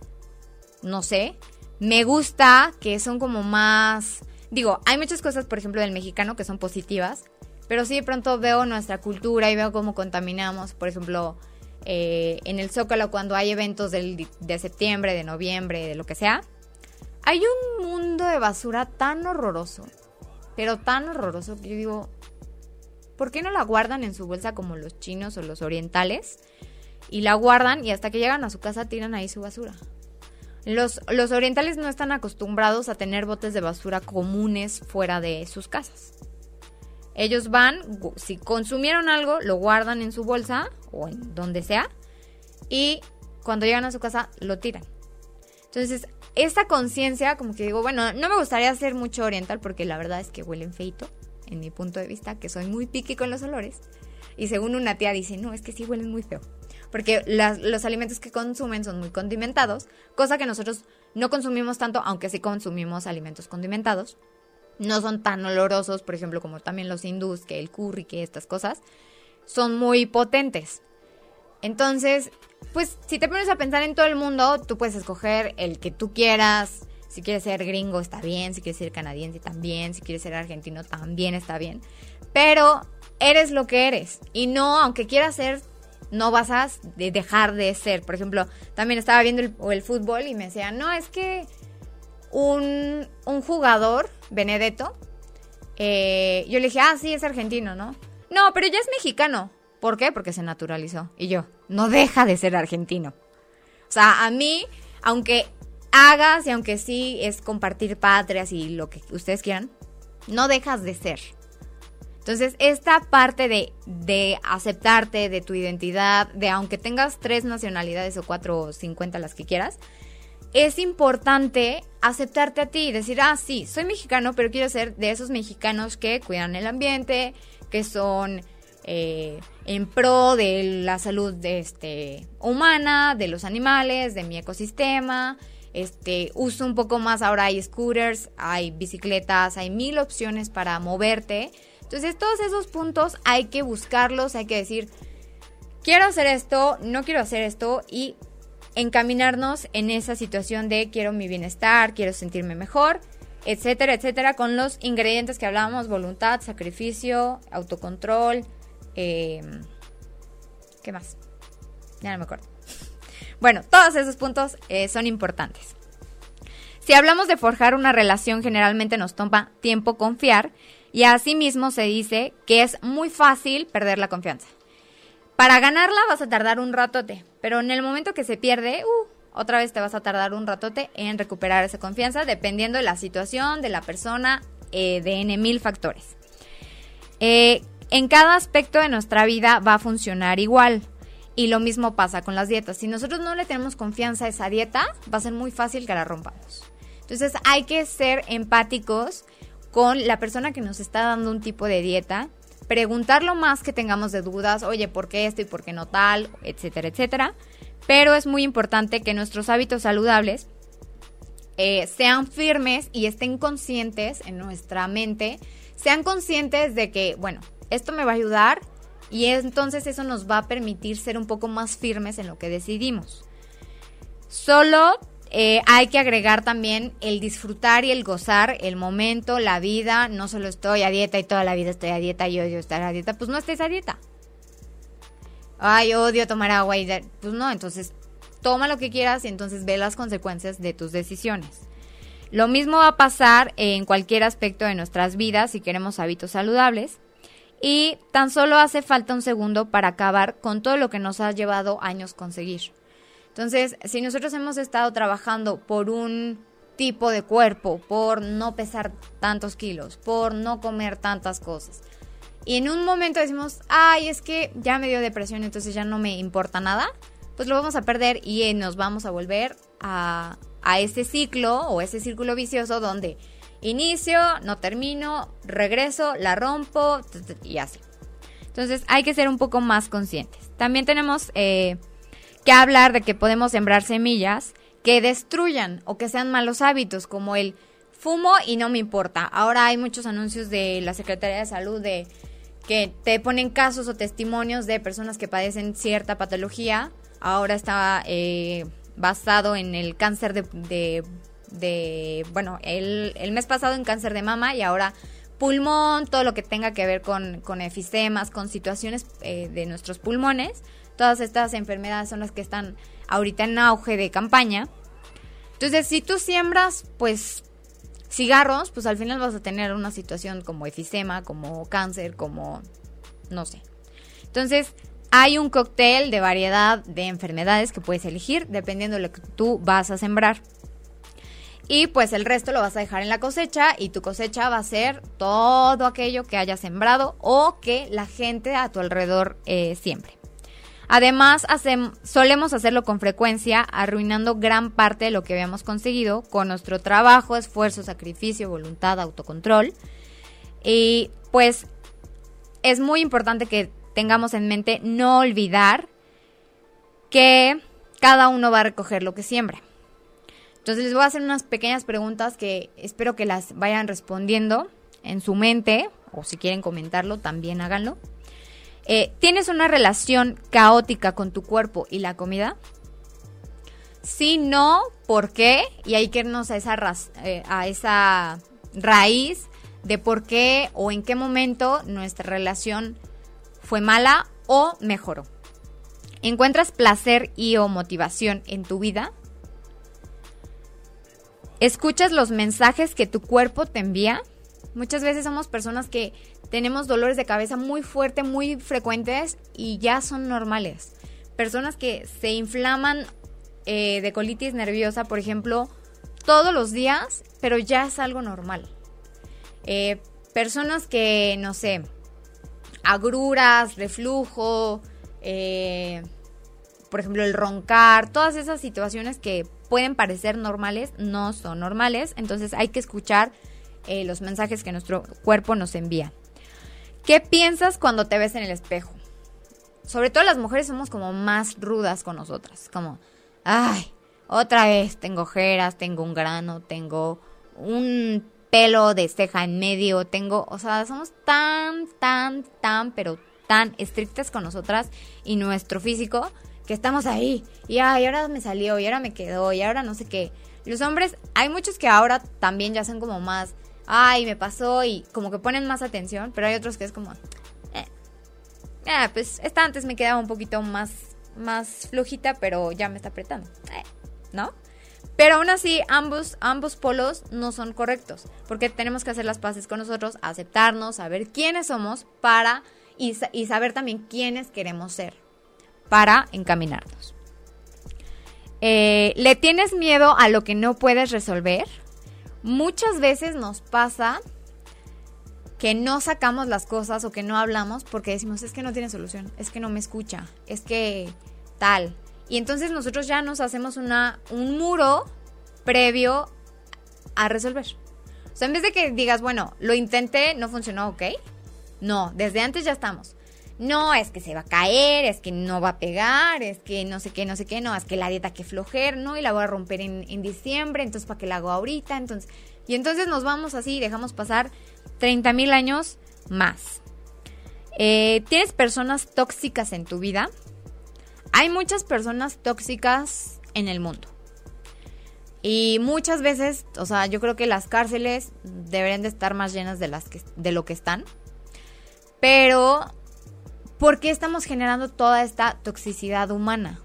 No sé, me gusta que son como más, digo, hay muchas cosas, por ejemplo, del mexicano que son positivas, pero sí de pronto veo nuestra cultura y veo cómo contaminamos, por ejemplo, Eh, en el Zócalo cuando hay eventos del, de septiembre, de noviembre, de lo que sea, hay un mundo de basura tan horroroso, pero tan horroroso que yo digo, ¿por qué no la guardan en su bolsa como los chinos o los orientales? Y la guardan y hasta que llegan a su casa tiran ahí su basura. Los, los orientales no están acostumbrados a tener botes de basura comunes fuera de sus casas. Ellos van, si consumieron algo, lo guardan en su bolsa o en donde sea y cuando llegan a su casa lo tiran. Entonces, esta conciencia, como que digo, bueno, no me gustaría ser mucho oriental porque la verdad es que huelen feito, en mi punto de vista, que soy muy picky con los olores. Y según una tía dice, no, es que sí huelen muy feo. Porque las, los alimentos que consumen son muy condimentados, cosa que nosotros no consumimos tanto, aunque sí consumimos alimentos condimentados. No son tan olorosos, por ejemplo, como también los hindús, que el curry, que estas cosas, son muy potentes. Entonces, pues, si te pones a pensar en todo el mundo, tú puedes escoger el que tú quieras. Si quieres ser gringo, está bien. Si quieres ser canadiense, también. Si quieres ser argentino, también está bien. Pero eres lo que eres. Y no, aunque quieras ser, no vas a dejar de ser. Por ejemplo, también estaba viendo el, el fútbol y me decían, no, es que un, un jugador, Benedetto, eh, yo le dije, ah, sí, es argentino, ¿no? No, pero ya es mexicano. ¿Por qué? Porque se naturalizó. Y yo, no deja de ser argentino. O sea, a mí, aunque hagas y aunque sí es compartir patrias y lo que ustedes quieran, no dejas de ser. Entonces, esta parte de, de aceptarte, de tu identidad, de aunque tengas tres nacionalidades o cuatro o cincuenta, las que quieras, es importante aceptarte a ti y decir, ah, sí, soy mexicano, pero quiero ser de esos mexicanos que cuidan el ambiente, que son eh, en pro de la salud de este, humana, de los animales, de mi ecosistema. Este, uso un poco más, ahora hay scooters, hay bicicletas, hay mil opciones para moverte. Entonces, todos esos puntos hay que buscarlos, hay que decir, quiero hacer esto, no quiero hacer esto, y encaminarnos en esa situación de quiero mi bienestar, quiero sentirme mejor, etcétera, etcétera, con los ingredientes que hablábamos: voluntad, sacrificio, autocontrol, eh, ¿qué más? Ya no me acuerdo. Bueno, todos esos puntos eh, son importantes. Si hablamos de forjar una relación, generalmente nos toma tiempo confiar, y asimismo se dice que es muy fácil perder la confianza. Para ganarla vas a tardar un ratote, pero en el momento que se pierde, uh, otra vez te vas a tardar un ratote en recuperar esa confianza, dependiendo de la situación, de la persona, eh, de N mil factores. Eh, en cada aspecto de nuestra vida va a funcionar igual. Y lo mismo pasa con las dietas. Si nosotros no le tenemos confianza a esa dieta, va a ser muy fácil que la rompamos. Entonces hay que ser empáticos con la persona que nos está dando un tipo de dieta. Preguntar lo más que tengamos de dudas. Oye, ¿por qué esto y por qué no tal? Etcétera, etcétera. Pero es muy importante que nuestros hábitos saludables eh, sean firmes y estén conscientes en nuestra mente. Sean conscientes de que, bueno, esto me va a ayudar Y entonces eso nos va a permitir ser un poco más firmes en lo que decidimos. Solo eh, hay que agregar también el disfrutar y el gozar el momento, la vida. No solo estoy a dieta y toda la vida estoy a dieta y odio estar a dieta. Pues no estés a dieta. Ay, odio tomar agua y de... pues no, entonces toma lo que quieras y entonces ve las consecuencias de tus decisiones. Lo mismo va a pasar en cualquier aspecto de nuestras vidas si queremos hábitos saludables. Y tan solo hace falta un segundo para acabar con todo lo que nos ha llevado años conseguir. Entonces, si nosotros hemos estado trabajando por un tipo de cuerpo, por no pesar tantos kilos, por no comer tantas cosas, y en un momento decimos, ay, es que ya me dio depresión, entonces ya no me importa nada, pues lo vamos a perder y nos vamos a volver a, a ese ciclo o ese círculo vicioso donde inicio, no termino, regreso, la rompo y así. Entonces hay que ser un poco más conscientes. También tenemos eh, que hablar de que podemos sembrar semillas que destruyan o que sean malos hábitos, como el fumo y no me importa. Ahora hay muchos anuncios de la Secretaría de Salud de que te ponen casos o testimonios de personas que padecen cierta patología. Ahora está eh, basado en el cáncer de... de de, bueno, el, el mes pasado en cáncer de mama y ahora pulmón, todo lo que tenga que ver con, con efisemas, con situaciones eh, de nuestros pulmones. Todas estas enfermedades son las que están ahorita en auge de campaña. Entonces, si tú siembras, pues, cigarros, pues al final vas a tener una situación como efisema, como cáncer, como, no sé. Entonces, hay un cóctel de variedad de enfermedades que puedes elegir dependiendo de lo que tú vas a sembrar. Y pues el resto lo vas a dejar en la cosecha y tu cosecha va a ser todo aquello que hayas sembrado o que la gente a tu alrededor eh, siembre. Además, hacem- solemos hacerlo con frecuencia, arruinando gran parte de lo que habíamos conseguido con nuestro trabajo, esfuerzo, sacrificio, voluntad, autocontrol. Y pues es muy importante que tengamos en mente no olvidar que cada uno va a recoger lo que siembra. Entonces les voy a hacer unas pequeñas preguntas que espero que las vayan respondiendo en su mente, o si quieren comentarlo, también háganlo. Eh, ¿Tienes una relación caótica con tu cuerpo y la comida? Si no, ¿por qué? Y hay que irnos a esa, raz- eh, a esa raíz de por qué o en qué momento nuestra relación fue mala o mejoró. ¿Encuentras placer y o motivación en tu vida? ¿Escuchas los mensajes que tu cuerpo te envía? Muchas veces somos personas que tenemos dolores de cabeza muy fuertes, muy frecuentes y ya son normales. Personas que se inflaman eh, de colitis nerviosa, por ejemplo, todos los días, pero ya es algo normal. Eh, personas que, no sé, agruras, reflujo, eh, por ejemplo, el roncar, todas esas situaciones que pueden parecer normales, no son normales. Entonces hay que escuchar eh, los mensajes que nuestro cuerpo nos envía. ¿Qué piensas cuando te ves en el espejo? Sobre todo las mujeres somos como más rudas con nosotras. Como, ay, otra vez tengo ojeras, tengo un grano, tengo un pelo de ceja en medio, tengo, o sea, somos tan, tan, tan, pero tan estrictas con nosotras y nuestro físico, que estamos ahí, y ay, ahora me salió, y ahora me quedó, y ahora no sé qué. Los hombres, hay muchos que ahora también ya son como más, ay, me pasó, y como que ponen más atención, pero hay otros que es como, eh, eh pues esta antes me quedaba un poquito más, más flojita, pero ya me está apretando, eh, ¿no? Pero aún así, ambos, ambos polos no son correctos, porque tenemos que hacer las paces con nosotros, aceptarnos, saber quiénes somos para, y, y saber también quiénes queremos ser, para encaminarnos. Eh, ¿Le tienes miedo a lo que no puedes resolver? Muchas veces nos pasa que no sacamos las cosas o que no hablamos porque decimos, es que no tiene solución, es que no me escucha, es que tal. Y entonces nosotros ya nos hacemos una, un muro previo a resolver. O sea, en vez de que digas, bueno, lo intenté, no funcionó, ¿ok? No, desde antes ya estamos. No, es que se va a caer, es que no va a pegar, es que no sé qué, no sé qué, no, es que la dieta que flojer, ¿no? Y la voy a romper en, en diciembre, entonces ¿para qué la hago ahorita? Entonces, y entonces nos vamos así y dejamos pasar treinta mil años más. Eh, ¿Tienes personas tóxicas en tu vida? Hay muchas personas tóxicas en el mundo. Y muchas veces, o sea, yo creo que las cárceles deberían de estar más llenas de, las que, de lo que están. Pero, ¿por qué estamos generando toda esta toxicidad humana?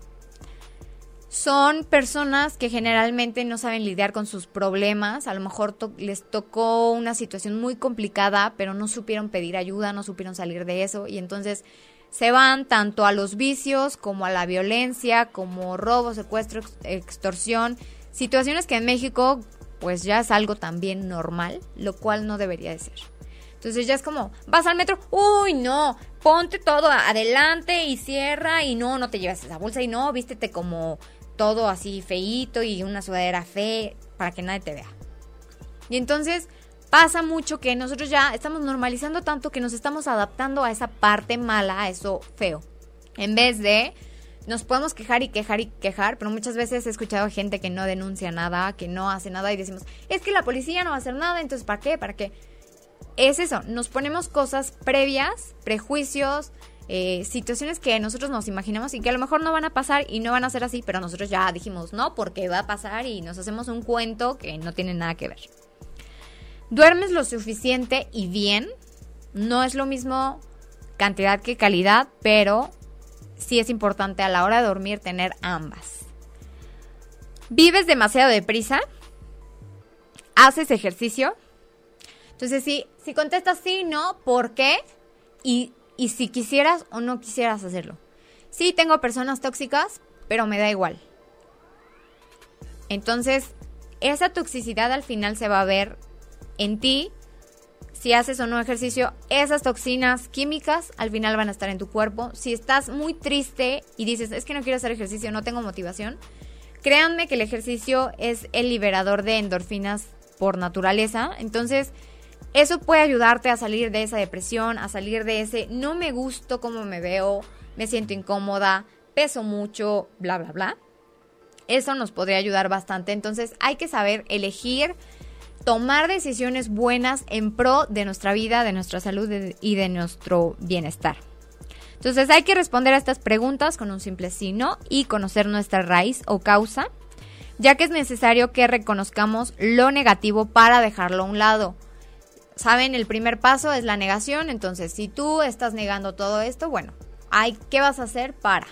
Son personas que generalmente no saben lidiar con sus problemas. A lo mejor to- les tocó una situación muy complicada, pero no supieron pedir ayuda, no supieron salir de eso. Y entonces se van tanto a los vicios como a la violencia, como robo, secuestro, ex- extorsión. Situaciones que en México pues ya es algo también normal, lo cual no debería de ser. Entonces ya es como, vas al metro, uy no, ponte todo adelante y cierra y no, no te llevas esa bolsa y no, vístete como todo así feíto y una sudadera fea para que nadie te vea. Y entonces pasa mucho que nosotros ya estamos normalizando tanto que nos estamos adaptando a esa parte mala, a eso feo. En vez de... Nos podemos quejar y quejar y quejar, pero muchas veces he escuchado gente que no denuncia nada, que no hace nada y decimos, es que la policía no va a hacer nada, entonces ¿para qué? ¿Para qué? Es eso, nos ponemos cosas previas, prejuicios, eh, situaciones que nosotros nos imaginamos y que a lo mejor no van a pasar y no van a ser así, pero nosotros ya dijimos no, porque va a pasar y nos hacemos un cuento que no tiene nada que ver. ¿Duermes lo suficiente y bien? No es lo mismo cantidad que calidad, pero... sí es importante a la hora de dormir tener ambas. ¿Vives demasiado deprisa? ¿Haces ejercicio? Entonces, si, si contestas sí, no, ¿por qué? Y, y si quisieras o no quisieras hacerlo. Sí, tengo personas tóxicas, pero me da igual. Entonces, esa toxicidad al final se va a ver en ti. Si haces o no ejercicio, esas toxinas químicas al final van a estar en tu cuerpo. Si estás muy triste y dices, es que no quiero hacer ejercicio, no tengo motivación, créanme que el ejercicio es el liberador de endorfinas por naturaleza. Entonces, eso puede ayudarte a salir de esa depresión, a salir de ese no me gusto cómo me veo, me siento incómoda, peso mucho, bla, bla, bla. Eso nos podría ayudar bastante. Entonces, hay que saber elegir... tomar decisiones buenas en pro de nuestra vida, de nuestra salud y de nuestro bienestar. Entonces hay que responder a estas preguntas con un simple sí, no y conocer nuestra raíz o causa, ya que es necesario que reconozcamos lo negativo para dejarlo a un lado. Saben, el primer paso es la negación, entonces si tú estás negando todo esto, bueno, hay, ¿qué vas a hacer para?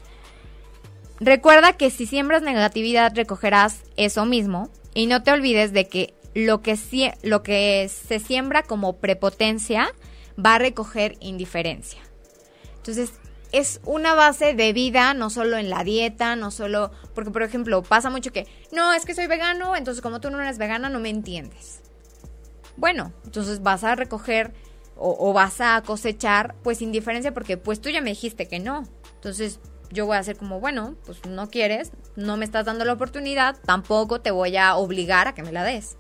Recuerda que si siembras negatividad recogerás eso mismo y no te olvides de que Lo que, lo que se siembra como prepotencia va a recoger indiferencia. Entonces, es una base de vida, no solo en la dieta, no solo... Porque, por ejemplo, pasa mucho que, no, es que soy vegano, entonces como tú no eres vegana, no me entiendes. Bueno, entonces vas a recoger o, o vas a cosechar, pues, indiferencia porque, pues, tú ya me dijiste que no. Entonces, yo voy a hacer como, bueno, pues, no quieres, no me estás dando la oportunidad, tampoco te voy a obligar a que me la des.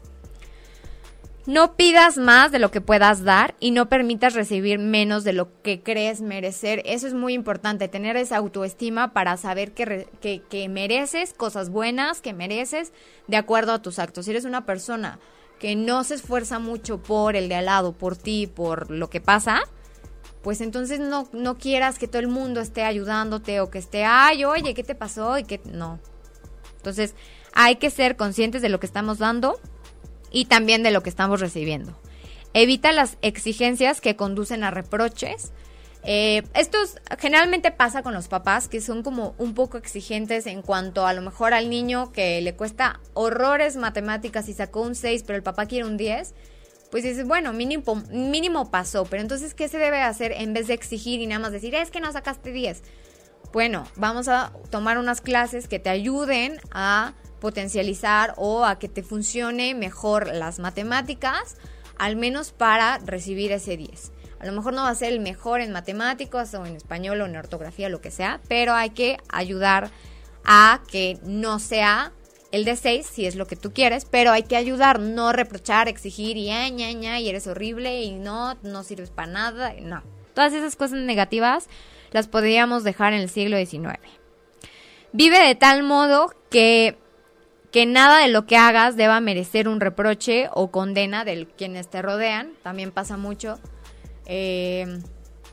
No pidas más de lo que puedas dar y no permitas recibir menos de lo que crees merecer. Eso es muy importante, tener esa autoestima para saber que, re, que, que mereces cosas buenas, que mereces de acuerdo a tus actos. Si eres una persona que no se esfuerza mucho por el de al lado, por ti, por lo que pasa, pues entonces no, no quieras que todo el mundo esté ayudándote o que esté, ay, oye, ¿qué te pasó? Y que no. Entonces hay que ser conscientes de lo que estamos dando y también de lo que estamos recibiendo. Evita las exigencias que conducen a reproches. Eh, esto generalmente pasa con los papás, que son como un poco exigentes en cuanto a lo mejor al niño que le cuesta horrores matemáticas y sacó un seis, pero el papá quiere un diez. Pues dices, bueno, mínimo, mínimo pasó, pero entonces, ¿qué se debe hacer en vez de exigir y nada más decir, es que no sacaste diez? Bueno, vamos a tomar unas clases que te ayuden a potencializar o a que te funcione mejor las matemáticas, al menos para recibir ese diez. A lo mejor no va a ser el mejor en matemáticas o en español o en ortografía, lo que sea, pero hay que ayudar a que no sea el de seis, si es lo que tú quieres, pero hay que ayudar, no reprochar, exigir y eh, ña, ña, y eres horrible y no, no sirves para nada, no. Todas esas cosas negativas las podríamos dejar en el siglo diecinueve. Vive de tal modo que que nada de lo que hagas deba merecer un reproche o condena de quienes te rodean. También pasa mucho. Eh,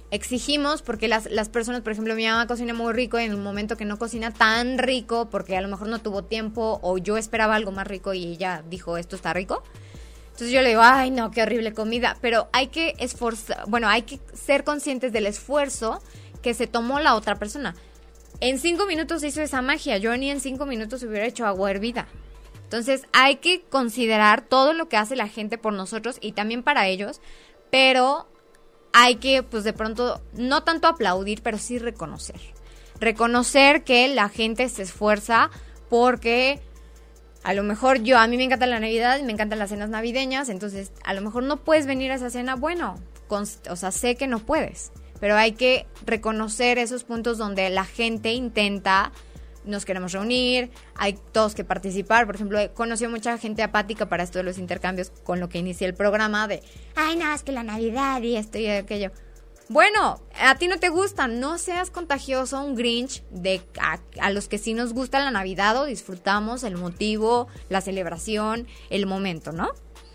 exigimos porque las, las personas, por ejemplo, mi mamá cocina muy rico y en el momento que no cocina tan rico porque a lo mejor no tuvo tiempo o yo esperaba algo más rico y ella dijo esto está rico. Entonces yo le digo, ay no, qué horrible comida, pero hay que esforzar, bueno, hay que ser conscientes del esfuerzo que se tomó la otra persona. En cinco minutos hizo esa magia, yo ni en cinco minutos hubiera hecho agua hervida. Entonces hay que considerar todo lo que hace la gente por nosotros y también para ellos, pero hay que, pues de pronto, no tanto aplaudir, pero sí reconocer. Reconocer que la gente se esfuerza porque a lo mejor yo, a mí me encanta la Navidad, me encantan las cenas navideñas, entonces a lo mejor no puedes venir a esa cena, bueno, con, o sea, sé que no puedes, pero hay que reconocer esos puntos donde la gente intenta, nos queremos reunir, hay todos que participar. Por ejemplo, he conocido mucha gente apática para esto de los intercambios, con lo que inicié el programa de, ay no, es que la Navidad y esto y aquello. Bueno, a ti no te gusta, no seas contagioso, un Grinch de a, a los que sí nos gusta la Navidad o disfrutamos el motivo, la celebración, el momento, ¿no?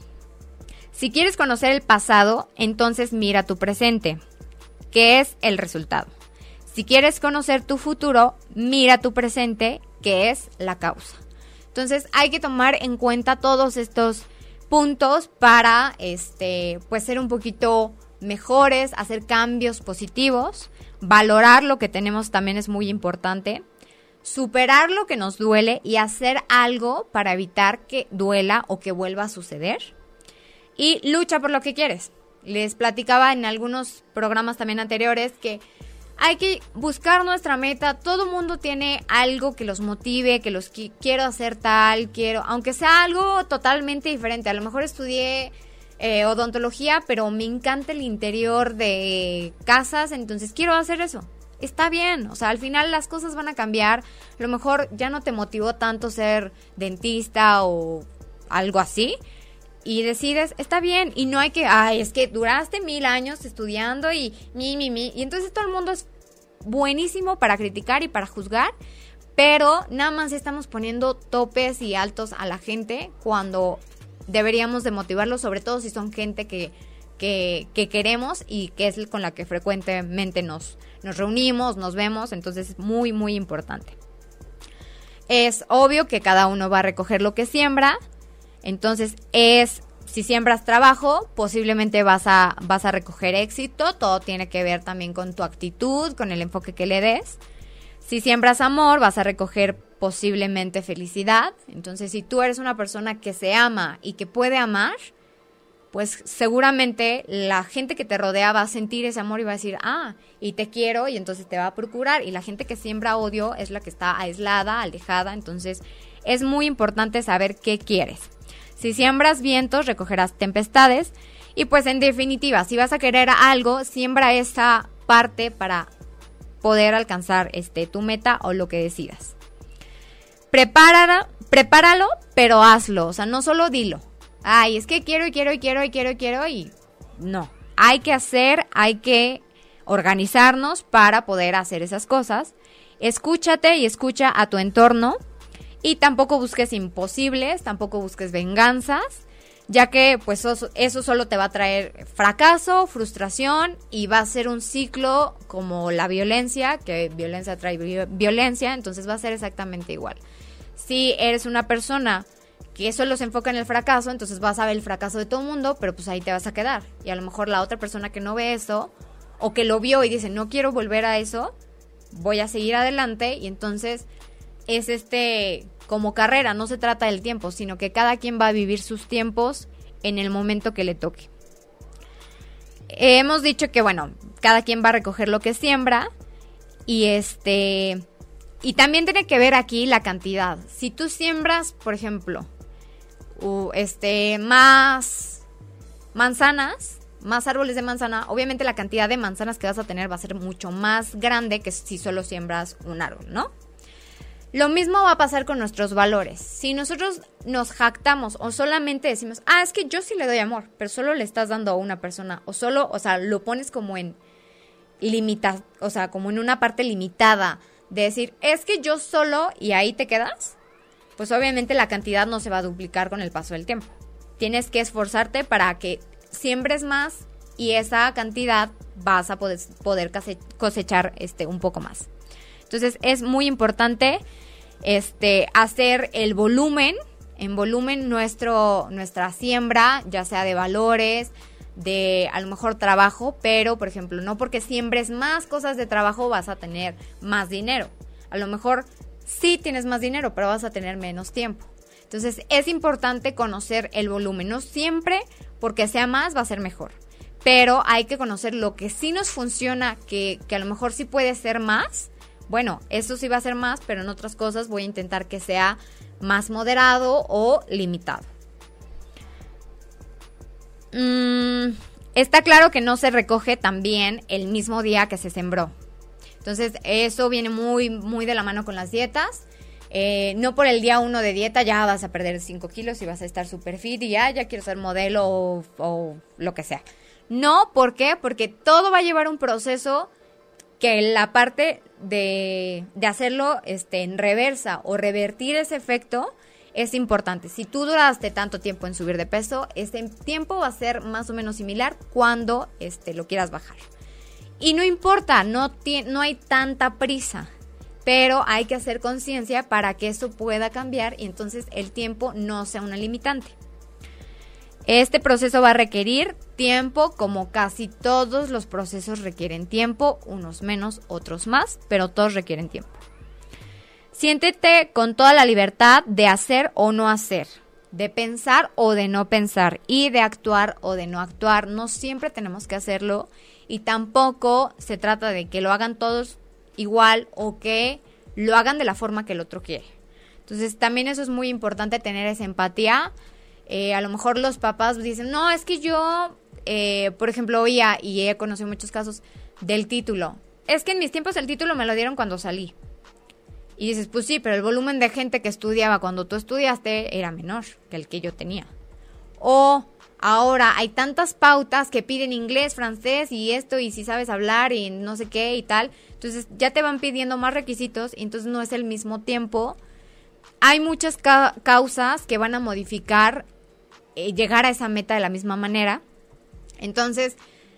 Si quieres conocer el pasado, entonces mira tu presente, que es el resultado. Si quieres conocer tu futuro, mira tu presente, que es la causa. Entonces hay que tomar en cuenta todos estos puntos para este, pues ser un poquito mejores, hacer cambios positivos, valorar lo que tenemos también es muy importante, superar lo que nos duele y hacer algo para evitar que duela o que vuelva a suceder. Y lucha por lo que quieres. Les platicaba en algunos programas también anteriores que hay que buscar nuestra meta. Todo mundo tiene algo que los motive, que los qui- quiero hacer tal, quiero, aunque sea algo totalmente diferente. A lo mejor estudié eh, odontología, pero me encanta el interior de casas, entonces quiero hacer eso. Está bien, o sea, al final las cosas van a cambiar. A lo mejor ya no te motivó tanto ser dentista o algo así. Y decides, está bien, y no hay que, ay, es que duraste mil años estudiando y mi, mi, mi, y entonces todo el mundo es buenísimo para criticar y para juzgar, pero nada más estamos poniendo topes y altos a la gente cuando deberíamos de motivarlos, sobre todo si son gente que, que, que queremos y que es con la que frecuentemente nos, nos reunimos, nos vemos, entonces es muy, muy importante. Es obvio que cada uno va a recoger lo que siembra. Entonces, es si siembras trabajo, posiblemente vas a, vas a recoger éxito. Todo tiene que ver también con tu actitud, con el enfoque que le des. Si siembras amor, vas a recoger posiblemente felicidad. Entonces, si tú eres una persona que se ama y que puede amar, pues seguramente la gente que te rodea va a sentir ese amor y va a decir, ah, y te quiero, y entonces te va a procurar. Y la gente que siembra odio es la que está aislada, alejada. Entonces, es muy importante saber qué quieres. Si siembras vientos, recogerás tempestades. Y pues en definitiva, si vas a querer algo, siembra esa parte para poder alcanzar este, tu meta o lo que decidas. Prepáralo, prepáralo, pero hazlo. O sea, no solo dilo. Ay, es que quiero y quiero y quiero y quiero y quiero y no. Hay que hacer, hay que organizarnos para poder hacer esas cosas. Escúchate y escucha a tu entorno. Y tampoco busques imposibles, tampoco busques venganzas, ya que pues eso, eso solo te va a traer fracaso, frustración y va a ser un ciclo como la violencia, que violencia trae vi- violencia, entonces va a ser exactamente igual. Si eres una persona que solo se enfoca en el fracaso, entonces vas a ver el fracaso de todo el mundo, pero pues ahí te vas a quedar. Y a lo mejor la otra persona que no ve eso, o que lo vio y dice, no quiero volver a eso, voy a seguir adelante, y entonces es este... como carrera, no se trata del tiempo, sino que cada quien va a vivir sus tiempos en el momento que le toque. Eh, hemos dicho que, bueno, cada quien va a recoger lo que siembra y este y también tiene que ver aquí la cantidad. Si tú siembras, por ejemplo, uh, este más manzanas, más árboles de manzana, obviamente la cantidad de manzanas que vas a tener va a ser mucho más grande que si solo siembras un árbol, ¿no? Lo mismo va a pasar con nuestros valores. Si nosotros nos jactamos o solamente decimos, ah, es que yo sí le doy amor, pero solo le estás dando a una persona, o solo, o sea, lo pones como en limita, o sea, como en una parte limitada de decir, es que yo solo y ahí te quedas, pues obviamente la cantidad no se va a duplicar con el paso del tiempo. Tienes que esforzarte para que siembres más y esa cantidad vas a poder, poder cosechar este, un poco más. Entonces es muy importante este, hacer el volumen, en volumen nuestro, nuestra siembra, ya sea de valores, de a lo mejor trabajo, pero por ejemplo, no porque siembres más cosas de trabajo vas a tener más dinero. A lo mejor sí tienes más dinero, pero vas a tener menos tiempo. Entonces es importante conocer el volumen. No siempre porque sea más va a ser mejor, pero hay que conocer lo que sí nos funciona, que, que a lo mejor sí puede ser más. Bueno, eso sí va a ser más, pero en otras cosas voy a intentar que sea más moderado o limitado. Mm, está claro que no se recoge también el mismo día que se sembró. Entonces eso viene muy, muy de la mano con las dietas. Eh, no por el día uno de dieta ya vas a perder cinco kilos y vas a estar super fit y ya, ya quiero ser modelo o, o lo que sea. No, ¿por qué? Porque todo va a llevar un proceso que la parte de, de hacerlo este, en reversa o revertir ese efecto es importante. Si tú duraste tanto tiempo en subir de peso, ese tiempo va a ser más o menos similar cuando este, lo quieras bajar. Y no importa, no, ti- no hay tanta prisa, pero hay que hacer conciencia para que eso pueda cambiar y entonces el tiempo no sea una limitante. Este proceso va a requerir tiempo, como casi todos los procesos requieren tiempo, unos menos, otros más, pero todos requieren tiempo. Siéntete con toda la libertad de hacer o no hacer, de pensar o de no pensar y de actuar o de no actuar. No siempre tenemos que hacerlo y tampoco se trata de que lo hagan todos igual o que lo hagan de la forma que el otro quiere. Entonces también eso es muy importante, tener esa empatía. Eh, a lo mejor los papás dicen, no, es que yo, eh, por ejemplo, oía y he conocido muchos casos del título. Es que en mis tiempos el título me lo dieron cuando salí. Y dices, pues sí, pero el volumen de gente que estudiaba cuando tú estudiaste era menor que el que yo tenía. O ahora hay tantas pautas que piden inglés, francés y esto, y si sabes hablar y no sé qué y tal. Entonces ya te van pidiendo más requisitos y entonces no es el mismo tiempo. Hay muchas ca- causas que van a modificar eh, llegar a esa meta de la misma manera. Entonces,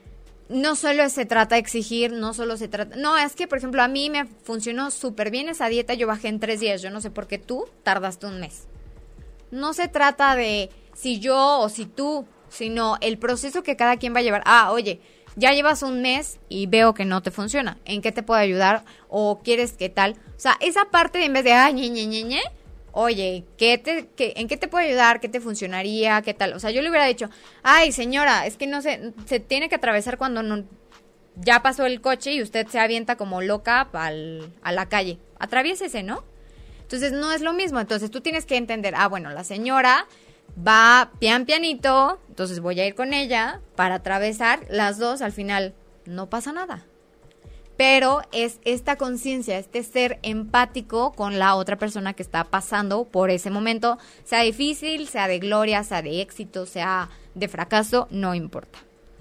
no solo se trata de exigir, no solo se trata... No, es que, por ejemplo, a mí me funcionó súper bien esa dieta, yo bajé en tres días. Yo no sé por qué tú tardaste un mes. No se trata de si yo o si tú, sino el proceso que cada quien va a llevar. Ah, oye, ya llevas un mes y veo que no te funciona. ¿En qué te puedo ayudar? ¿O quieres qué tal? O sea, esa parte de en vez de, ay, ñe, ñe, ñe, ñe, oye, ¿qué te, qué, ¿en qué te puedo ayudar? ¿Qué te funcionaría? ¿Qué tal? O sea, yo le hubiera dicho, ay, señora, es que no se, se tiene que atravesar cuando no, ya pasó el coche y usted se avienta como loca al, a la calle. Atraviésese, ¿no? Entonces, no es lo mismo. Entonces, tú tienes que entender, ah, bueno, la señora va pian pianito, entonces voy a ir con ella para atravesar las dos, al final no pasa nada. Pero es esta conciencia, este ser empático con la otra persona que está pasando por ese momento, sea difícil, sea de gloria, sea de éxito, sea de fracaso, no importa.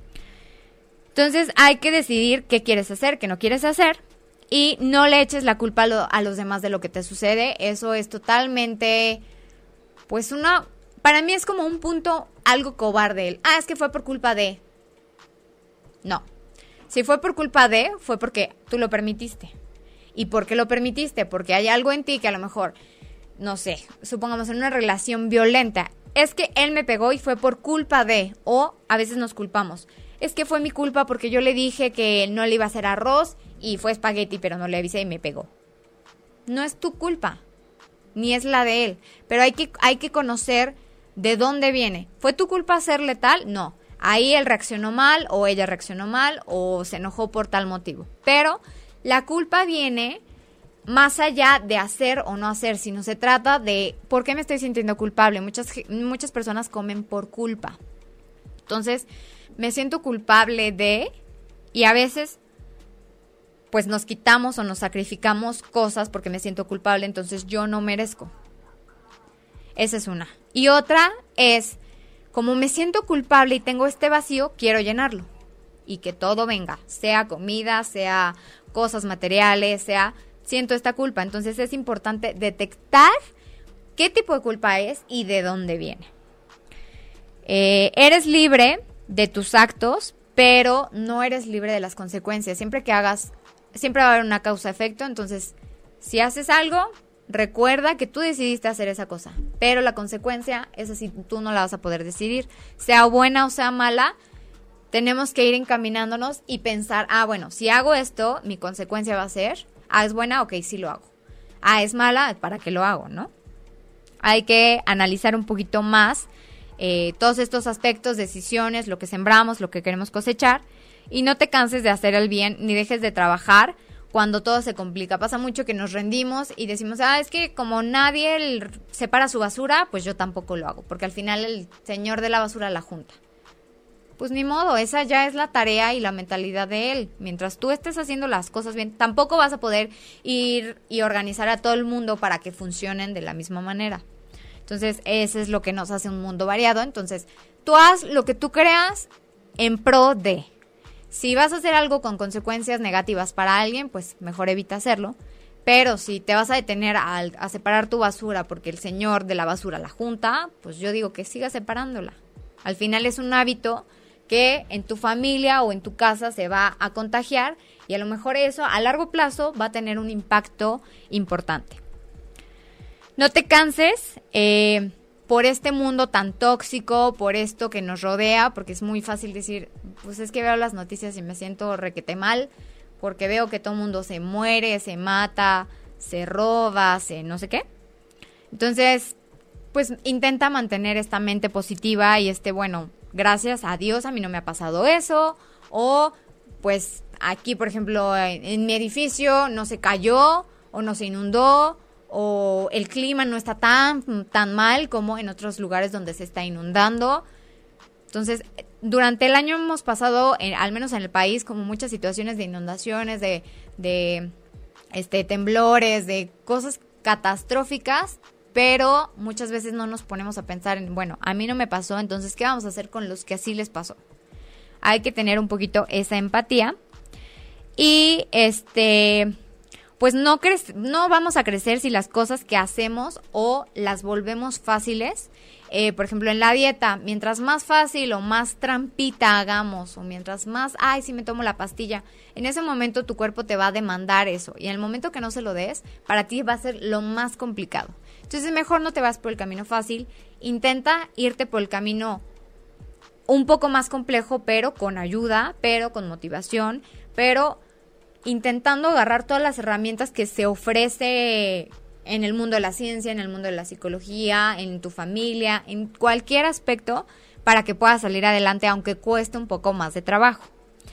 Entonces hay que decidir qué quieres hacer, qué no quieres hacer y no le eches la culpa a, lo, a los demás de lo que te sucede. Eso es totalmente, pues una, para mí es como un punto algo cobarde. Ah, es que fue por culpa de... No. Si fue por culpa de, fue porque tú lo permitiste. ¿Y por qué lo permitiste? Porque hay algo en ti que a lo mejor, no sé, supongamos en una relación violenta, es que él me pegó y fue por culpa de, o a veces nos culpamos. Es que fue mi culpa porque yo le dije que no le iba a hacer arroz y fue espagueti, pero no le avisé y me pegó. No es tu culpa, ni es la de él, pero hay que, hay que conocer de dónde viene. ¿Fue tu culpa hacerle tal? No. Ahí él reaccionó mal o ella reaccionó mal o se enojó por tal motivo. Pero la culpa viene más allá de hacer o no hacer, sino se trata de ¿por qué me estoy sintiendo culpable? Muchas, muchas personas comen por culpa. Entonces, me siento culpable de... Y a veces, pues nos quitamos o nos sacrificamos cosas porque me siento culpable, entonces yo no merezco. Esa es una. Y otra es... Como me siento culpable y tengo este vacío, quiero llenarlo. Y que todo venga, sea comida, sea cosas materiales, sea... Siento esta culpa. Entonces es importante detectar qué tipo de culpa es y de dónde viene. Eh, eres libre de tus actos, pero no eres libre de las consecuencias. Siempre que hagas, siempre va a haber una causa-efecto, entonces si haces algo, recuerda que tú decidiste hacer esa cosa, pero la consecuencia, esa sí tú no la vas a poder decidir, sea buena o sea mala. Tenemos que ir encaminándonos y pensar, ah, bueno, si hago esto, mi consecuencia va a ser, ah, es buena, ok, sí lo hago. Ah, es mala, ¿para qué lo hago, no? Hay que analizar un poquito más eh, todos estos aspectos, decisiones, lo que sembramos, lo que queremos cosechar, y no te canses de hacer el bien, ni dejes de trabajar cuando todo se complica. Pasa mucho que nos rendimos y decimos, ah, es que como nadie el, separa su basura, pues yo tampoco lo hago, porque al final el señor de la basura la junta. Pues ni modo, esa ya es la tarea y la mentalidad de él. Mientras tú estés haciendo las cosas bien, tampoco vas a poder ir y organizar a todo el mundo para que funcionen de la misma manera. Entonces, eso es lo que nos hace un mundo variado. Entonces, tú haz lo que tú creas en pro de. Si vas a hacer algo con consecuencias negativas para alguien, pues mejor evita hacerlo. Pero si te vas a detener a, a separar tu basura porque el señor de la basura la junta, pues yo digo que siga separándola. Al final es un hábito que en tu familia o en tu casa se va a contagiar y a lo mejor eso a largo plazo va a tener un impacto importante. No te canses eh, por este mundo tan tóxico, por esto que nos rodea, porque es muy fácil decir, pues es que veo las noticias y me siento requete mal, porque veo que todo el mundo se muere, se mata, se roba, se no sé qué. Entonces, pues intenta mantener esta mente positiva y este, bueno, gracias a Dios a mí no me ha pasado eso, o pues aquí, por ejemplo, en, en mi edificio no se cayó o no se inundó, o el clima no está tan, tan mal como en otros lugares donde se está inundando. Entonces, durante el año hemos pasado, en, al menos en el país, como muchas situaciones de inundaciones, de, de este, temblores, de cosas catastróficas, pero muchas veces no nos ponemos a pensar en, bueno, a mí no me pasó, entonces, ¿qué vamos a hacer con los que así les pasó? Hay que tener un poquito esa empatía. Y, este, pues no, cre- no vamos a crecer si las cosas que hacemos o las volvemos fáciles. Eh, por ejemplo, en la dieta, mientras más fácil o más trampita hagamos, o mientras más, ay, si me tomo la pastilla, en ese momento tu cuerpo te va a demandar eso. Y en el momento que no se lo des, para ti va a ser lo más complicado. Entonces, mejor no te vas por el camino fácil. Intenta irte por el camino un poco más complejo, pero con ayuda, pero con motivación, pero intentando agarrar todas las herramientas que se ofrece en el mundo de la ciencia, en el mundo de la psicología, en tu familia, en cualquier aspecto, para que puedas salir adelante, aunque cueste un poco más de trabajo.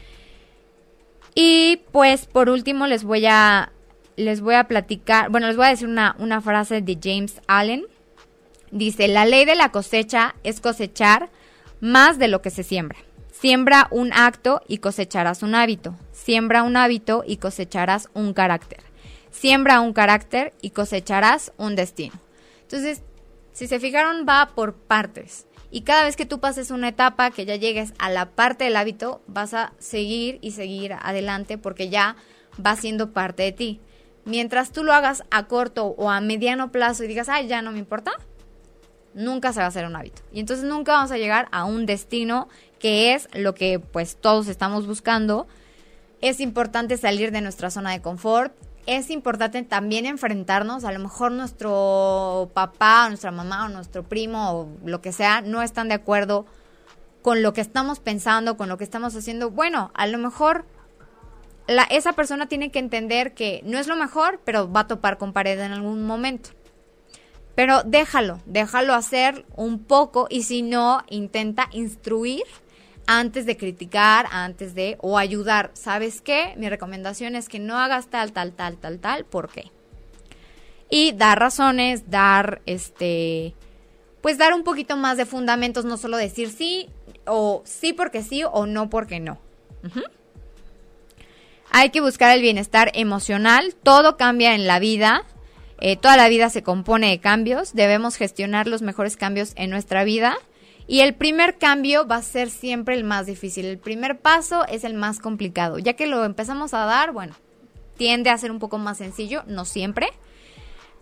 Y pues por último les voy a les voy a platicar, bueno, les voy a decir una, una frase de James Allen. Dice, la ley de la cosecha es cosechar más de lo que se siembra. Siembra un acto y cosecharás un hábito. Siembra un hábito y cosecharás un carácter. Siembra un carácter y cosecharás un destino. Entonces, si se fijaron, va por partes. Y cada vez que tú pases una etapa, que ya llegues a la parte del hábito, vas a seguir y seguir adelante porque ya va siendo parte de ti. Mientras tú lo hagas a corto o a mediano plazo y digas, ay, ya no me importa, nunca se va a hacer un hábito. Y entonces nunca vamos a llegar a un destino que es lo que pues todos estamos buscando. Es importante salir de nuestra zona de confort. Es importante también enfrentarnos. A lo mejor nuestro papá, o nuestra mamá, o nuestro primo, o lo que sea, no están de acuerdo con lo que estamos pensando, con lo que estamos haciendo. Bueno, a lo mejor la, esa persona tiene que entender que no es lo mejor, pero va a topar con pared en algún momento. Pero déjalo, déjalo hacer un poco y si no, intenta instruir antes de criticar, antes de, o ayudar. ¿Sabes qué? Mi recomendación es que no hagas tal, tal, tal, tal, tal, ¿por qué? Y dar razones, dar, este, pues dar un poquito más de fundamentos, no solo decir sí, o sí porque sí, o no porque no. Uh-huh. Hay que buscar el bienestar emocional, todo cambia en la vida, eh, toda la vida se compone de cambios, debemos gestionar los mejores cambios en nuestra vida. Y el primer cambio va a ser siempre el más difícil. El primer paso es el más complicado. Ya que lo empezamos a dar, bueno, tiende a ser un poco más sencillo, no siempre.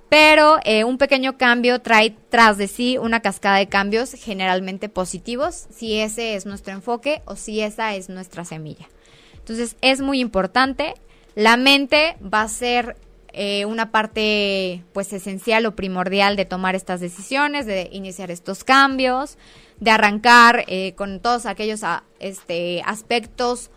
pero eh, un pequeño cambio trae tras de sí una cascada de cambios generalmente positivos, si ese es nuestro enfoque o si esa es nuestra semilla. Entonces es muy importante. La mente va a ser eh, una parte pues esencial o primordial de tomar estas decisiones, de iniciar estos cambios, de arrancar eh, con todos aquellos a, este, aspectos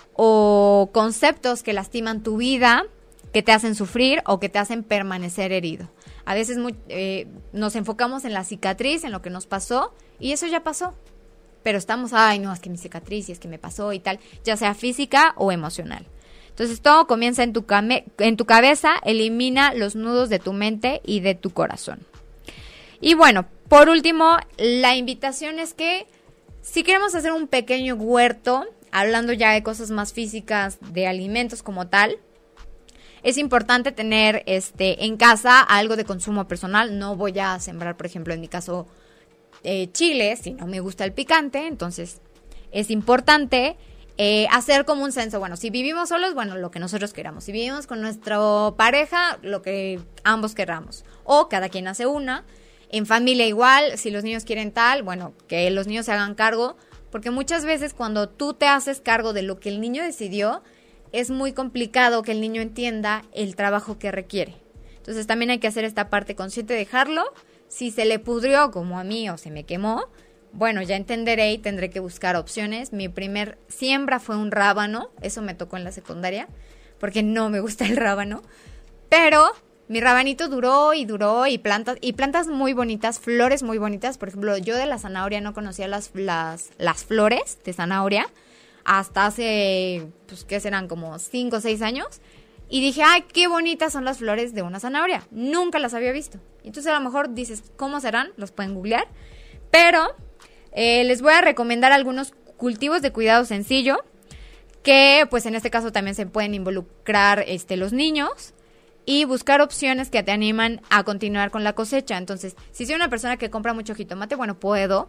o conceptos que lastiman tu vida, que te hacen sufrir o que te hacen permanecer herido. A veces muy, eh, nos enfocamos en la cicatriz, en lo que nos pasó, y eso ya pasó. Pero estamos, ay, no, es que mi cicatriz, y es que me pasó y tal, ya sea física o emocional. Entonces todo comienza en tu, came- en tu cabeza, elimina los nudos de tu mente y de tu corazón. Y bueno, por último, la invitación es que si queremos hacer un pequeño huerto, hablando ya de cosas más físicas, de alimentos como tal, es importante tener este en casa algo de consumo personal. No voy a sembrar, por ejemplo, en mi caso, eh, chile, si no me gusta el picante. Entonces, es importante eh, hacer como un censo. Bueno, si vivimos solos, bueno, lo que nosotros queramos. Si vivimos con nuestra pareja, lo que ambos queramos. O cada quien hace una. En familia igual, si los niños quieren tal, bueno, que los niños se hagan cargo. Porque muchas veces cuando tú te haces cargo de lo que el niño decidió, es muy complicado que el niño entienda el trabajo que requiere. Entonces también hay que hacer esta parte consciente, dejarlo. Si se le pudrió como a mí o se me quemó, bueno, ya entenderé y tendré que buscar opciones. Mi primer siembra fue un rábano, eso me tocó en la secundaria, porque no me gusta el rábano. Pero mi rabanito duró y duró y plantas, y plantas muy bonitas, flores muy bonitas. Por ejemplo, yo de la zanahoria no conocía las, las, las flores de zanahoria hasta hace, pues, ¿qué serán? Como cinco o seis años. Y dije, ay, qué bonitas son las flores de una zanahoria. Nunca las había visto. Entonces a lo mejor dices, ¿cómo serán? Los pueden googlear. Pero eh, les voy a recomendar algunos cultivos de cuidado sencillo, que pues en este caso también se pueden involucrar este, los niños, y buscar opciones que te animan a continuar con la cosecha. Entonces, si soy una persona que compra mucho jitomate, bueno, puedo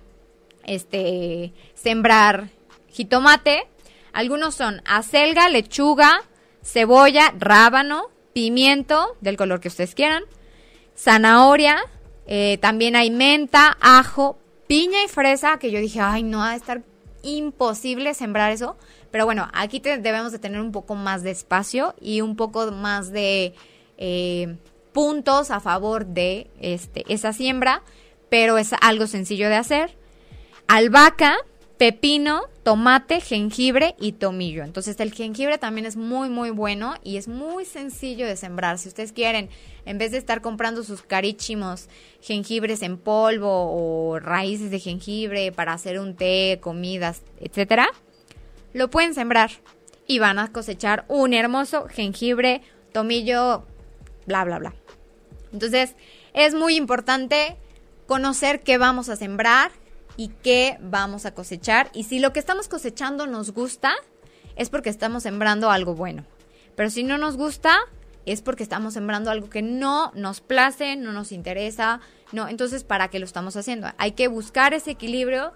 este, sembrar jitomate. Algunos son acelga, lechuga, cebolla, rábano, pimiento, del color que ustedes quieran, zanahoria, eh, también hay menta, ajo, piña y fresa, que yo dije, ay, no, va a estar imposible sembrar eso. Pero bueno, aquí te, debemos de tener un poco más de espacio y un poco más de eh, puntos a favor de este, esa siembra, pero es algo sencillo de hacer. Albahaca, pepino, tomate, jengibre y tomillo. Entonces el jengibre también es muy muy bueno y es muy sencillo de sembrar. Si ustedes quieren, en vez de estar comprando sus carísimos jengibres en polvo o raíces de jengibre para hacer un té, comidas, etcétera, lo pueden sembrar y van a cosechar un hermoso jengibre, tomillo, bla bla bla. Entonces es muy importante conocer qué vamos a sembrar y qué vamos a cosechar. Y si lo que estamos cosechando nos gusta, es porque estamos sembrando algo bueno. Pero si no nos gusta, es porque estamos sembrando algo que no nos place, no nos interesa. No, entonces, ¿para qué lo estamos haciendo? Hay que buscar ese equilibrio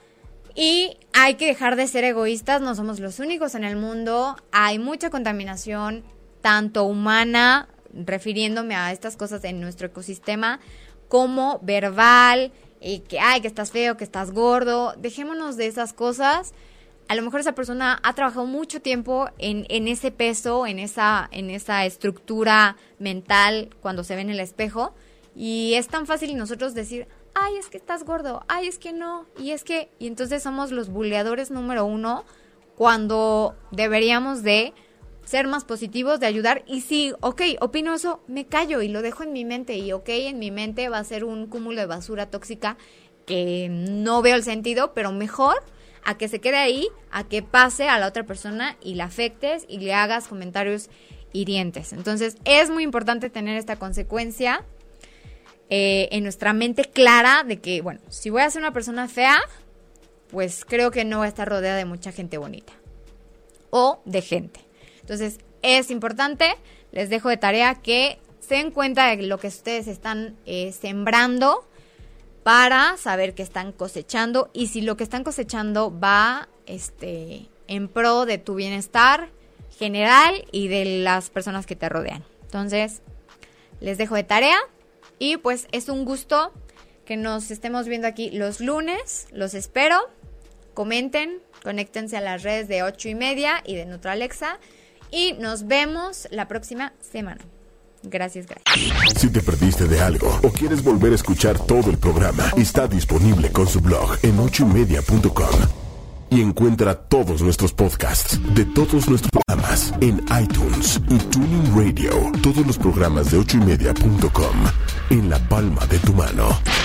y hay que dejar de ser egoístas. No somos los únicos en el mundo. Hay mucha contaminación, tanto humana, refiriéndome a estas cosas en nuestro ecosistema, como verbal, y que, ay, que estás feo, que estás gordo. Dejémonos de esas cosas. A lo mejor esa persona ha trabajado mucho tiempo en, en ese peso, en esa, en esa estructura mental cuando se ve en el espejo. Y es tan fácil nosotros decir, ay, es que estás gordo, ay, es que no, y es que... Y entonces somos los buleadores número uno cuando deberíamos de ser más positivos, de ayudar. Y sí, ok, opino eso, me callo y lo dejo en mi mente. Y ok, en mi mente va a ser un cúmulo de basura tóxica que no veo el sentido, pero mejor a que se quede ahí, a que pase a la otra persona y la afectes y le hagas comentarios hirientes. Entonces es muy importante tener esta consecuencia eh, en nuestra mente clara de que, bueno, si voy a ser una persona fea, pues creo que no voy a estar rodeada de mucha gente bonita o de gente. Entonces, es importante, les dejo de tarea que se den cuenta de lo que ustedes están eh, sembrando para saber que están cosechando y si lo que están cosechando va este, en pro de tu bienestar general y de las personas que te rodean. Entonces, les dejo de tarea Y pues es un gusto que nos estemos viendo aquí los lunes. Los espero. Comenten, conéctense a las redes de ocho y media y de Nutralexa. Y nos vemos la próxima semana. Gracias, gracias. Si te perdiste de algo o quieres volver a escuchar todo el programa, está disponible con su blog en ocho y media punto com. Y encuentra todos nuestros podcasts de todos nuestros programas en iTunes y TuneIn Radio. Todos los programas de ocho y media punto com en la palma de tu mano.